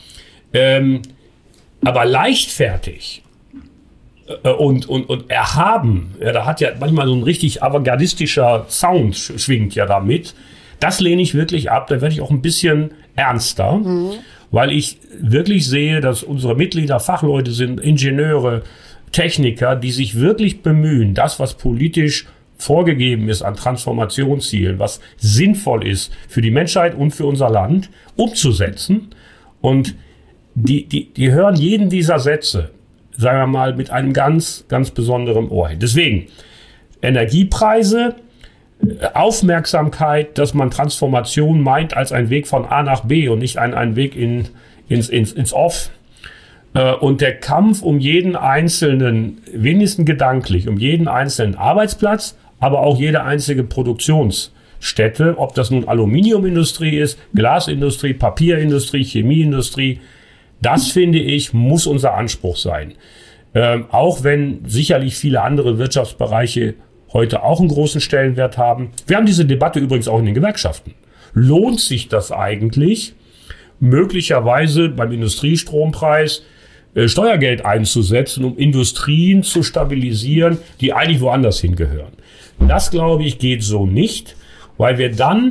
leichtfertig und erhaben, ja, da hat ja manchmal so ein richtig avantgardistischer Sound schwingt ja damit. Das lehne ich wirklich ab. Da werde ich auch ein bisschen ernster, weil ich wirklich sehe, dass unsere Mitglieder Fachleute sind, Ingenieure, Techniker, die sich wirklich bemühen, das, was politisch vorgegeben ist an Transformationszielen, was sinnvoll ist für die Menschheit und für unser Land, umzusetzen. Und die hören jeden dieser Sätze, sagen wir mal, mit einem ganz, ganz besonderen Ohr hin. Deswegen Energiepreise, Aufmerksamkeit, dass man Transformation meint als ein Weg von A nach B und nicht ein Weg ins Off. Und der Kampf um jeden einzelnen, wenigstens gedanklich, um jeden einzelnen Arbeitsplatz, aber auch jede einzige Produktionsstätte, ob das nun Aluminiumindustrie ist, Glasindustrie, Papierindustrie, Chemieindustrie, das finde ich, muss unser Anspruch sein. Auch wenn sicherlich viele andere Wirtschaftsbereiche heute auch einen großen Stellenwert haben. Wir haben diese Debatte übrigens auch in den Gewerkschaften. Lohnt sich das eigentlich, möglicherweise beim Industriestrompreis Steuergeld einzusetzen, um Industrien zu stabilisieren, die eigentlich woanders hingehören? Das, glaube ich, geht so nicht, weil wir dann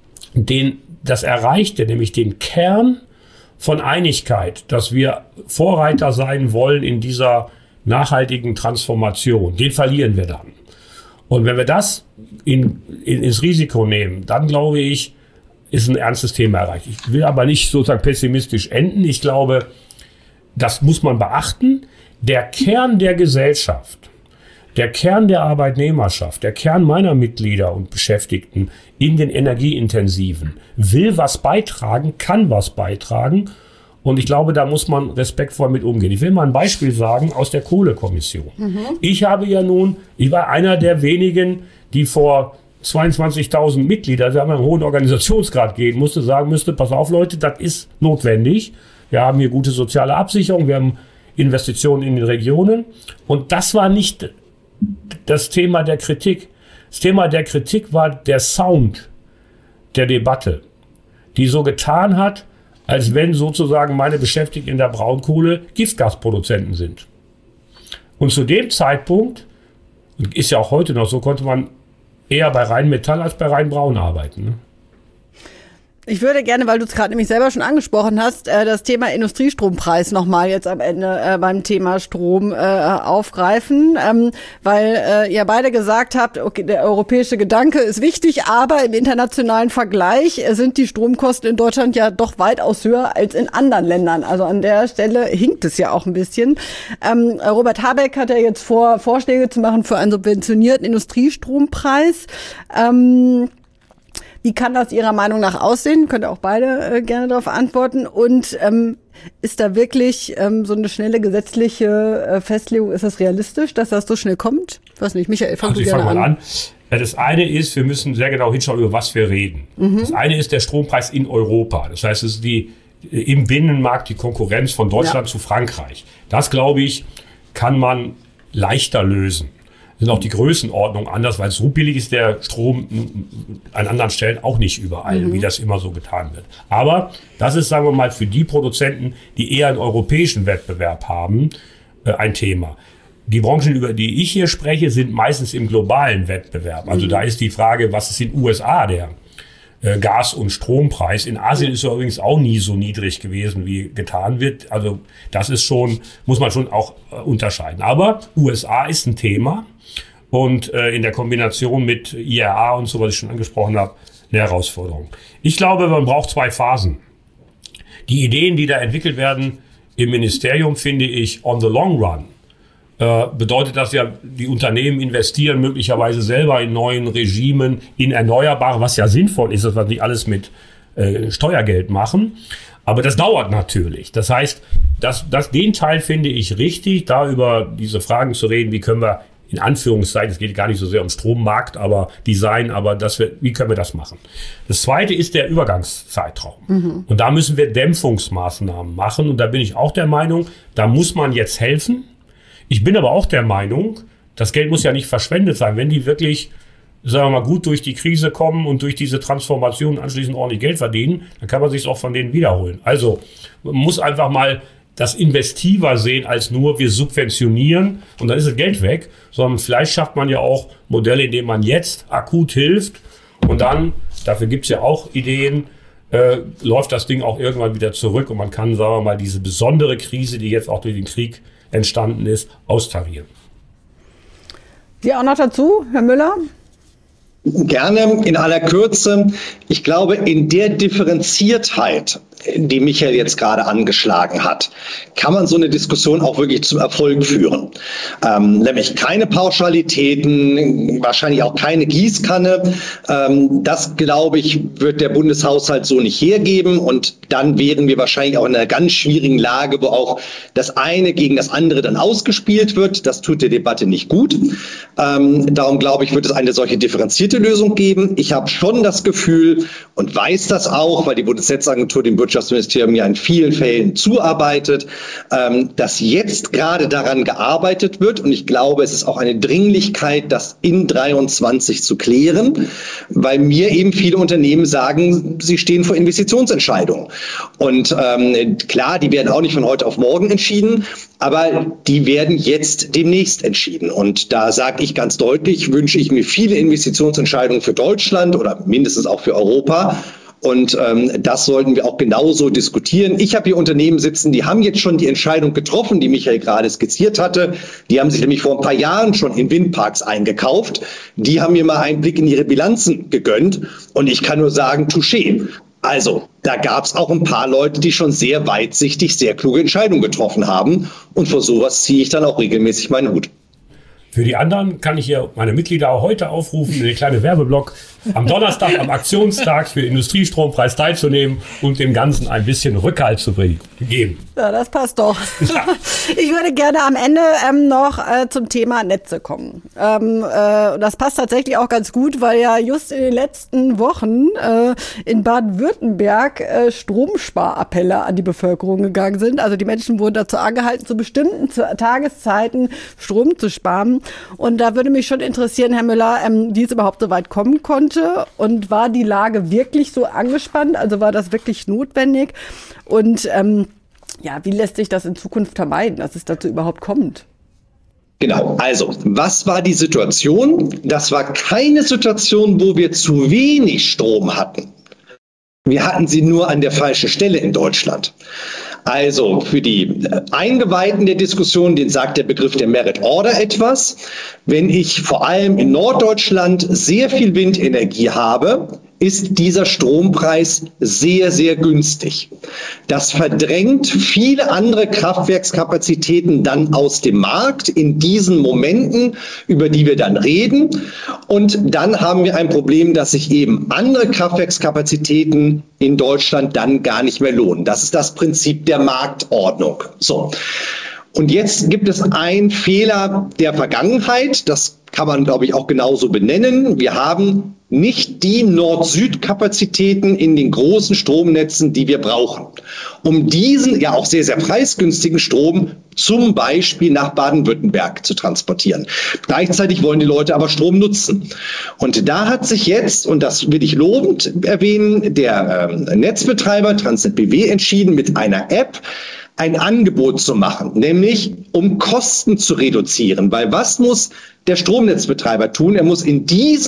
das Erreichte, nämlich den Kern von Einigkeit, dass wir Vorreiter sein wollen in dieser nachhaltigen Transformation, den verlieren wir dann. Und wenn wir das ins Risiko nehmen, dann glaube ich, ist ein ernstes Thema erreicht. Ich will aber nicht sozusagen pessimistisch enden. Ich glaube, das muss man beachten. Der Kern der Gesellschaft, der Kern der Arbeitnehmerschaft, der Kern meiner Mitglieder und Beschäftigten in den Energieintensiven will was beitragen, kann was beitragen. Und ich glaube, da muss man respektvoll mit umgehen. Ich will mal ein Beispiel sagen aus der Kohlekommission. Ich war einer der wenigen, die vor 22.000 Mitglieder, die haben einen hohen Organisationsgrad gehen sagen musste, pass auf Leute, das ist notwendig. Wir haben hier gute soziale Absicherung, wir haben Investitionen in den Regionen. Und das war nicht das Thema der Kritik. Das Thema der Kritik war der Sound der Debatte, die so getan hat, als wenn sozusagen meine Beschäftigten in der Braunkohle Giftgasproduzenten sind. Und zu dem Zeitpunkt, ist ja auch heute noch so, konnte man eher bei Rheinmetall als bei Rheinbraun arbeiten. Ne? Ich würde gerne, weil du es gerade nämlich selber schon angesprochen hast, das Thema Industriestrompreis nochmal jetzt am Ende beim Thema Strom aufgreifen, weil ihr beide gesagt habt, okay, der europäische Gedanke ist wichtig, aber im internationalen Vergleich sind die Stromkosten in Deutschland ja doch weitaus höher als in anderen Ländern. Also an der Stelle hinkt es ja auch ein bisschen. Robert Habeck hat ja jetzt vor, Vorschläge zu machen für einen subventionierten Industriestrompreis. Wie kann das Ihrer Meinung nach aussehen? Könnt ihr auch beide gerne darauf antworten. Und ist da wirklich so eine schnelle gesetzliche Festlegung, ist das realistisch, dass das so schnell kommt? Ich weiß nicht, Michael, fang du gerne an. Das eine ist, wir müssen sehr genau hinschauen, über was wir reden. Das eine ist der Strompreis in Europa. Das heißt, es ist im Binnenmarkt die Konkurrenz von Deutschland zu Frankreich. Das, glaube ich, kann man leichter lösen. Sind auch die Größenordnung anders, weil so billig ist der Strom an anderen Stellen auch nicht überall, wie das immer so getan wird. Aber das ist, sagen wir mal, für die Produzenten, die eher einen europäischen Wettbewerb haben, ein Thema. Die Branchen, über die ich hier spreche, sind meistens im globalen Wettbewerb. Also da ist die Frage, was ist in den USA Gas- und Strompreis. In Asien ist er übrigens auch nie so niedrig gewesen, wie getan wird. Also das ist schon, muss man schon auch unterscheiden. Aber USA ist ein Thema und in der Kombination mit IRA und so, was ich schon angesprochen habe, eine Herausforderung. Ich glaube, man braucht 2 Phasen. Die Ideen, die da entwickelt werden im Ministerium, finde ich, on the long run, bedeutet das ja, die Unternehmen investieren möglicherweise selber in neuen Regimen, in Erneuerbare, was ja sinnvoll ist, dass wir nicht alles mit Steuergeld machen. Aber das dauert natürlich. Das heißt, den Teil finde ich richtig, da über diese Fragen zu reden, wie können wir in Anführungszeichen, es geht gar nicht so sehr um Strommarkt, aber Design, aber wie können wir das machen? Das Zweite ist der Übergangszeitraum. Und da müssen wir Dämpfungsmaßnahmen machen. Und da bin ich auch der Meinung, da muss man jetzt helfen. Ich bin aber auch der Meinung, das Geld muss ja nicht verschwendet sein. Wenn die wirklich, sagen wir mal, gut durch die Krise kommen und durch diese Transformation anschließend ordentlich Geld verdienen, dann kann man sich auch von denen wiederholen. Also man muss einfach mal das investiver sehen als nur wir subventionieren und dann ist das Geld weg, sondern vielleicht schafft man ja auch Modelle, in denen man jetzt akut hilft und dann, dafür gibt es ja auch Ideen, läuft das Ding auch irgendwann wieder zurück und man kann, sagen wir mal, diese besondere Krise, die jetzt auch durch den Krieg entstanden ist, austarieren. Sie auch noch dazu, Herr Müller? Gerne, in aller Kürze. Ich glaube, in der Differenziertheit, die Michael jetzt gerade angeschlagen hat, kann man so eine Diskussion auch wirklich zum Erfolg führen. Nämlich keine Pauschalitäten, wahrscheinlich auch keine Gießkanne. Das, glaube ich, wird der Bundeshaushalt so nicht hergeben. Und dann wären wir wahrscheinlich auch in einer ganz schwierigen Lage, wo auch das eine gegen das andere dann ausgespielt wird. Das tut der Debatte nicht gut. Darum, glaube ich, wird es eine solche differenzierte Lösung geben. Ich habe schon das Gefühl und weiß das auch, weil die Bundesnetzagentur dem Wirtschaftsministerium ja in vielen Fällen zuarbeitet, dass jetzt gerade daran gearbeitet wird. Und ich glaube, es ist auch eine Dringlichkeit, das in 23 zu klären, weil mir eben viele Unternehmen sagen, sie stehen vor Investitionsentscheidungen. Und klar, die werden auch nicht von heute auf morgen entschieden, aber die werden jetzt demnächst entschieden. Und da sage ich ganz deutlich, wünsche ich mir viele Investitionsentscheidungen für Deutschland oder mindestens auch für Europa. Und das sollten wir auch genauso diskutieren. Ich habe hier Unternehmen sitzen, die haben jetzt schon die Entscheidung getroffen, die Michael gerade skizziert hatte. Die haben sich nämlich vor ein paar Jahren schon in Windparks eingekauft. Die haben mir mal einen Blick in ihre Bilanzen gegönnt. Und ich kann nur sagen, touché. Also, da gab es auch ein paar Leute, die schon sehr weitsichtig, sehr kluge Entscheidungen getroffen haben. Und vor sowas ziehe ich dann auch regelmäßig meinen Hut. Für die anderen kann ich hier meine Mitglieder heute aufrufen, in den kleinen Werbeblock am Donnerstag, am Aktionstag für Industriestrompreis teilzunehmen und dem Ganzen ein bisschen Rückhalt zu geben. Ja, das passt doch. Ja. Ich würde gerne am Ende noch zum Thema Netze kommen. Das passt tatsächlich auch ganz gut, weil ja just in den letzten Wochen in Baden-Württemberg Stromsparappelle an die Bevölkerung gegangen sind. Also die Menschen wurden dazu angehalten, zu bestimmten Tageszeiten Strom zu sparen. Und da würde mich schon interessieren, Herr Müller, wie es überhaupt so weit kommen konnte. Und war die Lage wirklich so angespannt? Also war das wirklich notwendig? Und wie lässt sich das in Zukunft vermeiden, dass es dazu überhaupt kommt? Genau, also was war die Situation? Das war keine Situation, wo wir zu wenig Strom hatten. Wir hatten sie nur an der falschen Stelle in Deutschland. Also für die Eingeweihten der Diskussion, denen sagt der Begriff der Merit Order etwas. Wenn ich vor allem in Norddeutschland sehr viel Windenergie habe, ist dieser Strompreis sehr, sehr günstig. Das verdrängt viele andere Kraftwerkskapazitäten dann aus dem Markt in diesen Momenten, über die wir dann reden. Und dann haben wir ein Problem, dass sich eben andere Kraftwerkskapazitäten in Deutschland dann gar nicht mehr lohnen. Das ist das Prinzip der Marktordnung. So. Und jetzt gibt es einen Fehler der Vergangenheit. Das kann man, glaube ich, auch genauso benennen. Wir haben nicht die Nord-Süd-Kapazitäten in den großen Stromnetzen, die wir brauchen, um diesen ja auch sehr, sehr preisgünstigen Strom zum Beispiel nach Baden-Württemberg zu transportieren. Gleichzeitig wollen die Leute aber Strom nutzen. Und da hat sich jetzt, und das will ich lobend erwähnen, der Netzbetreiber TransnetBW entschieden, mit einer App ein Angebot zu machen, nämlich um Kosten zu reduzieren. Weil was muss der Stromnetzbetreiber tun? Er muss in diesen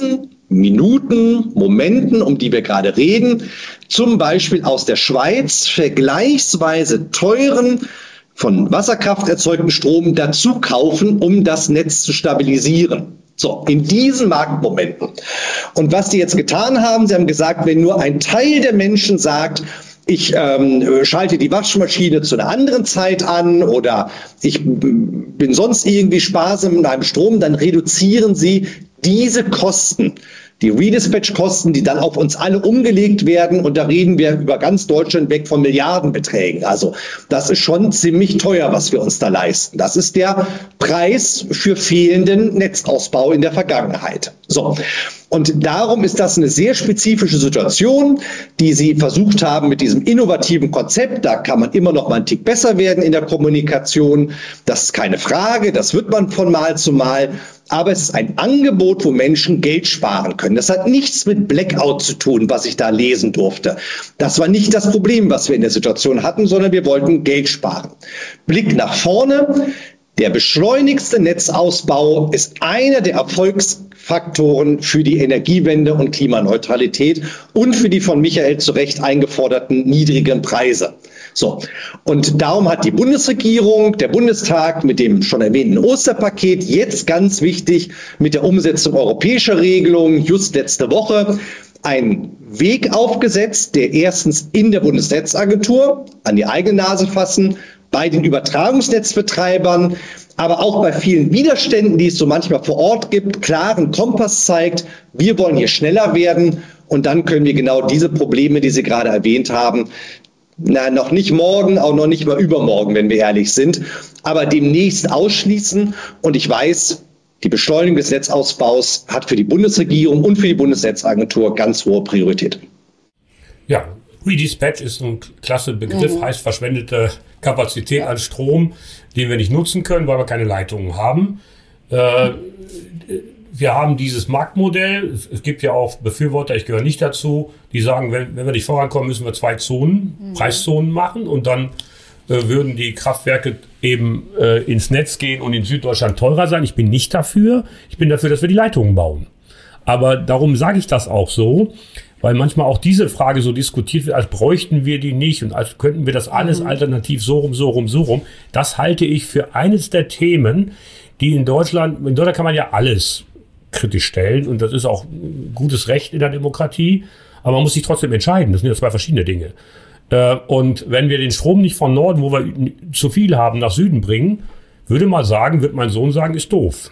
Minuten, Momenten, um die wir gerade reden, zum Beispiel aus der Schweiz vergleichsweise teuren, von Wasserkraft erzeugten Strom dazu kaufen, um das Netz zu stabilisieren. So, in diesen Marktmomenten. Und was die jetzt getan haben, sie haben gesagt, wenn nur ein Teil der Menschen sagt, ich schalte die Waschmaschine zu einer anderen Zeit an oder ich bin sonst irgendwie sparsam mit meinem Strom, dann reduzieren sie diese Kosten, die Redispatch-Kosten, die dann auf uns alle umgelegt werden. Und da reden wir über ganz Deutschland weg von Milliardenbeträgen. Also das ist schon ziemlich teuer, was wir uns da leisten. Das ist der Preis für fehlenden Netzausbau in der Vergangenheit. So. Und darum ist das eine sehr spezifische Situation, die Sie versucht haben mit diesem innovativen Konzept. Da kann man immer noch mal einen Tick besser werden in der Kommunikation. Das ist keine Frage, das wird man von Mal zu Mal. Aber es ist ein Angebot, wo Menschen Geld sparen können. Das hat nichts mit Blackout zu tun, was ich da lesen durfte. Das war nicht das Problem, was wir in der Situation hatten, sondern wir wollten Geld sparen. Blick nach vorne. Der beschleunigste Netzausbau ist einer der Erfolgsfaktoren für die Energiewende und Klimaneutralität und für die von Michael zu Recht eingeforderten niedrigen Preise. So. Und darum hat die Bundesregierung, der Bundestag mit dem schon erwähnten Osterpaket jetzt ganz wichtig mit der Umsetzung europäischer Regelungen just letzte Woche einen Weg aufgesetzt, der erstens in der Bundesnetzagentur an die eigene Nase fassen, bei den Übertragungsnetzbetreibern, aber auch bei vielen Widerständen, die es so manchmal vor Ort gibt, klaren Kompass zeigt, wir wollen hier schneller werden und dann können wir genau diese Probleme, die Sie gerade erwähnt haben, noch nicht morgen, auch noch nicht mal übermorgen, wenn wir ehrlich sind, aber demnächst ausschließen. Und ich weiß, die Beschleunigung des Netzausbaus hat für die Bundesregierung und für die Bundesnetzagentur ganz hohe Priorität. Ja, Redispatch ist ein klasse Begriff, heißt verschwendete Kapazität an Strom, den wir nicht nutzen können, weil wir keine Leitungen haben. Wir haben dieses Marktmodell. Es gibt ja auch Befürworter, ich gehöre nicht dazu, die sagen, wenn wir nicht vorankommen, müssen wir 2 Zonen, Preiszonen machen und dann würden die Kraftwerke eben ins Netz gehen und in Süddeutschland teurer sein. Ich bin nicht dafür. Ich bin dafür, dass wir die Leitungen bauen. Aber darum sage ich das auch so, weil manchmal auch diese Frage so diskutiert wird, als bräuchten wir die nicht und als könnten wir das alles alternativ so rum. Das halte ich für eines der Themen, die in Deutschland kann man ja alles kritisch stellen und das ist auch ein gutes Recht in der Demokratie, aber man muss sich trotzdem entscheiden. Das sind ja 2 verschiedene Dinge. Und wenn wir den Strom nicht von Norden, wo wir zu viel haben, nach Süden bringen, wird mein Sohn sagen, ist doof.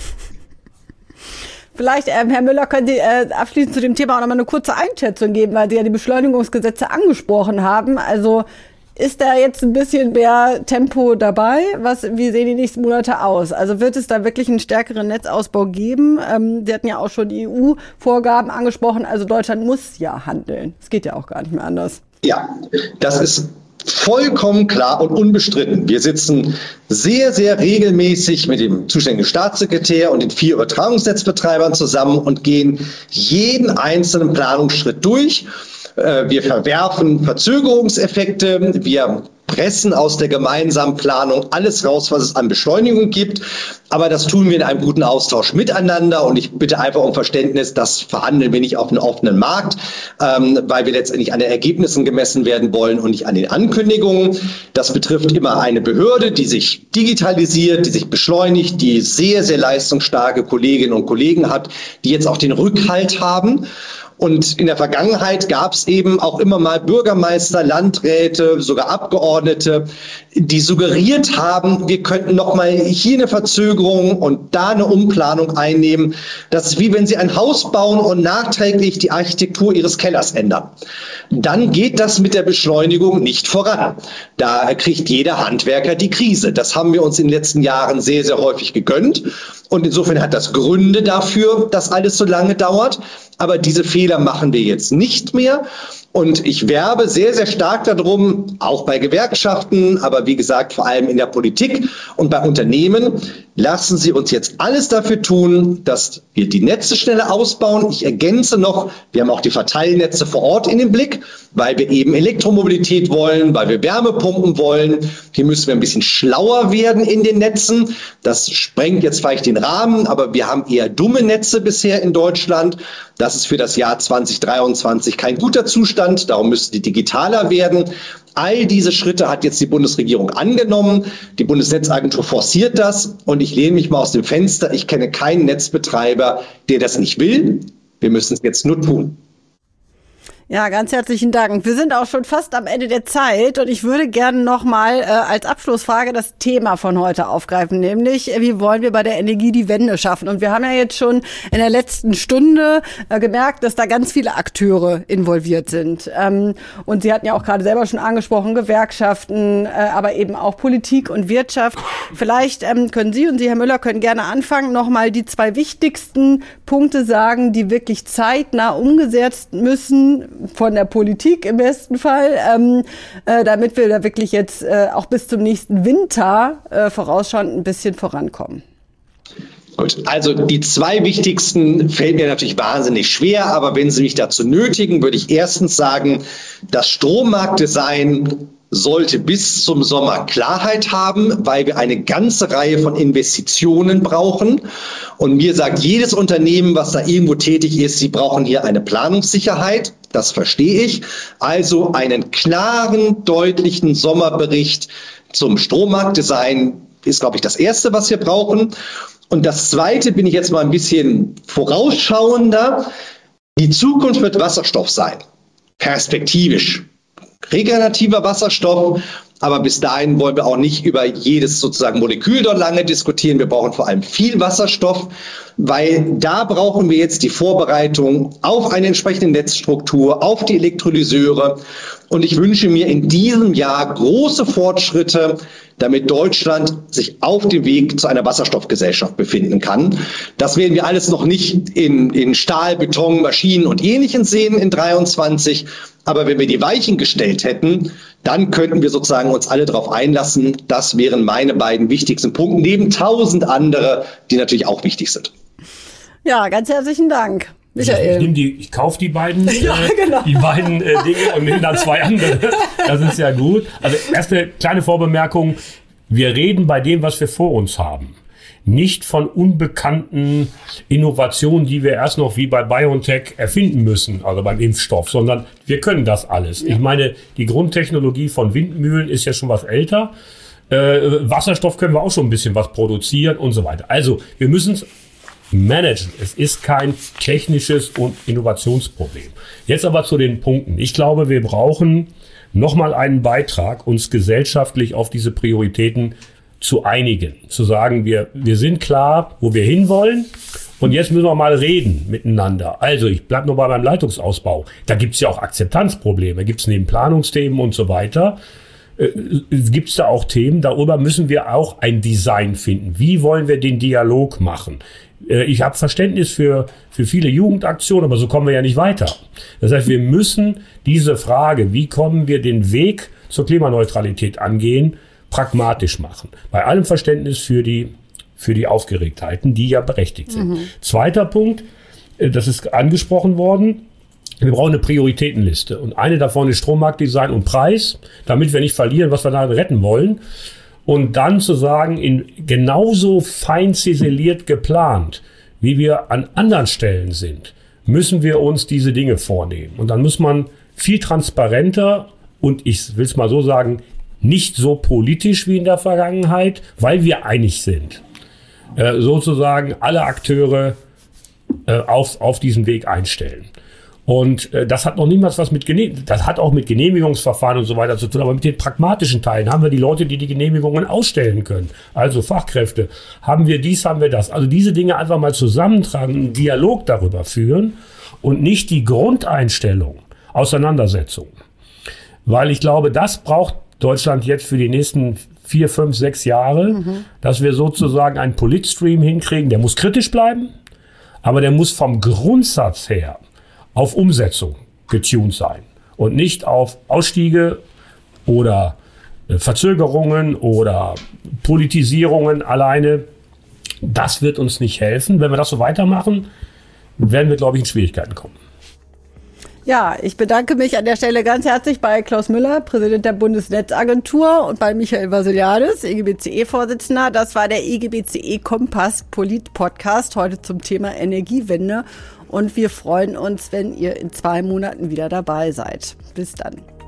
Vielleicht, Herr Müller, können Sie abschließend zu dem Thema auch nochmal eine kurze Einschätzung geben, weil Sie ja die Beschleunigungsgesetze angesprochen haben. Also ist da jetzt ein bisschen mehr Tempo dabei? Wie sehen die nächsten Monate aus? Also wird es da wirklich einen stärkeren Netzausbau geben? Sie hatten ja auch schon die EU-Vorgaben angesprochen. Also Deutschland muss ja handeln. Es geht ja auch gar nicht mehr anders. Ja, das ist vollkommen klar und unbestritten. Wir sitzen sehr, sehr regelmäßig mit dem zuständigen Staatssekretär und den 4 Übertragungsnetzbetreibern zusammen und gehen jeden einzelnen Planungsschritt durch. Wir verwerfen Verzögerungseffekte, wir pressen aus der gemeinsamen Planung alles raus, was es an Beschleunigung gibt. Aber das tun wir in einem guten Austausch miteinander. Und ich bitte einfach um Verständnis, das verhandeln wir nicht auf einem offenen Markt, weil wir letztendlich an den Ergebnissen gemessen werden wollen und nicht an den Ankündigungen. Das betrifft immer eine Behörde, die sich digitalisiert, die sich beschleunigt, die sehr, sehr leistungsstarke Kolleginnen und Kollegen hat, die jetzt auch den Rückhalt haben. Und in der Vergangenheit gab es eben auch immer mal Bürgermeister, Landräte, sogar Abgeordnete, die suggeriert haben, wir könnten noch mal hier eine Verzögerung und da eine Umplanung einnehmen. Das ist wie wenn Sie ein Haus bauen und nachträglich die Architektur Ihres Kellers ändern. Dann geht das mit der Beschleunigung nicht voran. Da kriegt jeder Handwerker die Krise. Das haben wir uns in den letzten Jahren sehr, sehr häufig gegönnt. Und insofern hat das Gründe dafür, dass alles so lange dauert. Aber diese Fehler machen wir jetzt nicht mehr. Und ich werbe sehr, sehr stark darum, auch bei Gewerkschaften, aber wie gesagt, vor allem in der Politik und bei Unternehmen, lassen Sie uns jetzt alles dafür tun, dass wir die Netze schneller ausbauen. Ich ergänze noch, wir haben auch die Verteilnetze vor Ort in den Blick, weil wir eben Elektromobilität wollen, weil wir Wärmepumpen wollen. Hier müssen wir ein bisschen schlauer werden in den Netzen. Das sprengt jetzt vielleicht den Rahmen, aber wir haben eher dumme Netze bisher in Deutschland. Das ist für das Jahr 2023 kein guter Zustand. Darum müssen die digitaler werden. All diese Schritte hat jetzt die Bundesregierung angenommen. Die Bundesnetzagentur forciert das. Und ich lehne mich mal aus dem Fenster. Ich kenne keinen Netzbetreiber, der das nicht will. Wir müssen es jetzt nur tun. Ja, ganz herzlichen Dank. Wir sind auch schon fast am Ende der Zeit und ich würde gerne nochmal als Abschlussfrage das Thema von heute aufgreifen, nämlich wie wollen wir bei der Energie die Wende schaffen? Und wir haben ja jetzt schon in der letzten Stunde gemerkt, dass da ganz viele Akteure involviert sind. Und Sie hatten ja auch gerade selber schon angesprochen, Gewerkschaften, aber eben auch Politik und Wirtschaft. Vielleicht können Sie und Sie, Herr Müller, können gerne anfangen, nochmal die 2 wichtigsten Punkte sagen, die wirklich zeitnah umgesetzt müssen, von der Politik im besten Fall, damit wir da wirklich jetzt auch bis zum nächsten Winter vorausschauend ein bisschen vorankommen. Gut, also die 2 wichtigsten fällt mir natürlich wahnsinnig schwer, aber wenn Sie mich dazu nötigen, würde ich erstens sagen, das Strommarktdesign sollte bis zum Sommer Klarheit haben, weil wir eine ganze Reihe von Investitionen brauchen. Und mir sagt jedes Unternehmen, was da irgendwo tätig ist, sie brauchen hier eine Planungssicherheit. Das verstehe ich. Also einen klaren, deutlichen Sommerbericht zum Strommarktdesign ist, glaube ich, das Erste, was wir brauchen. Und das Zweite bin ich jetzt mal ein bisschen vorausschauender. Die Zukunft wird Wasserstoff sein. Perspektivisch. Regenerativer Wasserstoff, aber bis dahin wollen wir auch nicht über jedes sozusagen Molekül dort lange diskutieren. Wir brauchen vor allem viel Wasserstoff, weil da brauchen wir jetzt die Vorbereitung auf eine entsprechende Netzstruktur, auf die Elektrolyseure. Und ich wünsche mir in diesem Jahr große Fortschritte, damit Deutschland sich auf dem Weg zu einer Wasserstoffgesellschaft befinden kann. Das werden wir alles noch nicht in Stahl, Beton, Maschinen und Ähnlichem sehen in 23. Aber wenn wir die Weichen gestellt hätten, dann könnten wir sozusagen uns alle darauf einlassen. Das wären meine beiden wichtigsten Punkte, neben 1000 andere, die natürlich auch wichtig sind. Ja, ganz herzlichen Dank. Michael. Ich kaufe die beiden, genau. Die beiden Dinge und nehme dann 2 andere. Das ist ja gut. Also erste kleine Vorbemerkung. Wir reden bei dem, was wir vor uns haben, nicht von unbekannten Innovationen, die wir erst noch wie bei BioNTech erfinden müssen, also beim Impfstoff, sondern wir können das alles. Ja. Ich meine, die Grundtechnologie von Windmühlen ist ja schon was älter. Wasserstoff können wir auch schon ein bisschen was produzieren und so weiter. Also wir müssen es managen. Es ist kein technisches und Innovationsproblem. Jetzt aber zu den Punkten. Ich glaube, wir brauchen nochmal einen Beitrag, uns gesellschaftlich auf diese Prioritäten zu einigen. Zu sagen, wir sind klar, wo wir hinwollen. Und jetzt müssen wir mal reden miteinander. Also ich bleibe noch mal beim Leitungsausbau. Da gibt es ja auch Akzeptanzprobleme. Da gibt es neben Planungsthemen und so weiter. Gibt es da auch Themen, darüber müssen wir auch ein Design finden. Wie wollen wir den Dialog machen? Ich habe Verständnis für viele Jugendaktionen, aber so kommen wir ja nicht weiter. Das heißt, wir müssen diese Frage, wie kommen wir den Weg zur Klimaneutralität angehen, pragmatisch machen. Bei allem Verständnis für die Aufgeregtheiten, die ja berechtigt sind. Zweiter Punkt, das ist angesprochen worden, wir brauchen eine Prioritätenliste. Und eine davon ist Strommarktdesign und Preis, damit wir nicht verlieren, was wir da retten wollen. Und dann zu sagen, genauso fein ziseliert geplant, wie wir an anderen Stellen sind, müssen wir uns diese Dinge vornehmen. Und dann muss man viel transparenter und ich will es mal so sagen, nicht so politisch wie in der Vergangenheit, weil wir einig sind, sozusagen alle Akteure auf diesen Weg einstellen. Und das hat noch niemals was das hat auch mit Genehmigungsverfahren und so weiter zu tun, aber mit den pragmatischen Teilen haben wir die Leute, die Genehmigungen ausstellen können. Also Fachkräfte, haben wir dies, haben wir das. Also diese Dinge einfach mal zusammentragen, einen Dialog darüber führen und nicht die Grundeinstellung, Auseinandersetzung. Weil ich glaube, das braucht Deutschland jetzt für die nächsten 4, 5, 6 Jahre, dass wir sozusagen einen Politstream hinkriegen, der muss kritisch bleiben, aber der muss vom Grundsatz her auf Umsetzung getuned sein. und nicht auf Ausstiege oder Verzögerungen oder Politisierungen alleine. Das wird uns nicht helfen. Wenn wir das so weitermachen, werden wir, glaube ich, in Schwierigkeiten kommen. Ja, ich bedanke mich an der Stelle ganz herzlich bei Klaus Müller, Präsident der Bundesnetzagentur, und bei Michael Vasiliadis, EGBCE-Vorsitzender. Das war der EGBCE-Kompass Polit-Podcast heute zum Thema Energiewende. Und wir freuen uns, wenn ihr in 2 Monaten wieder dabei seid. Bis dann.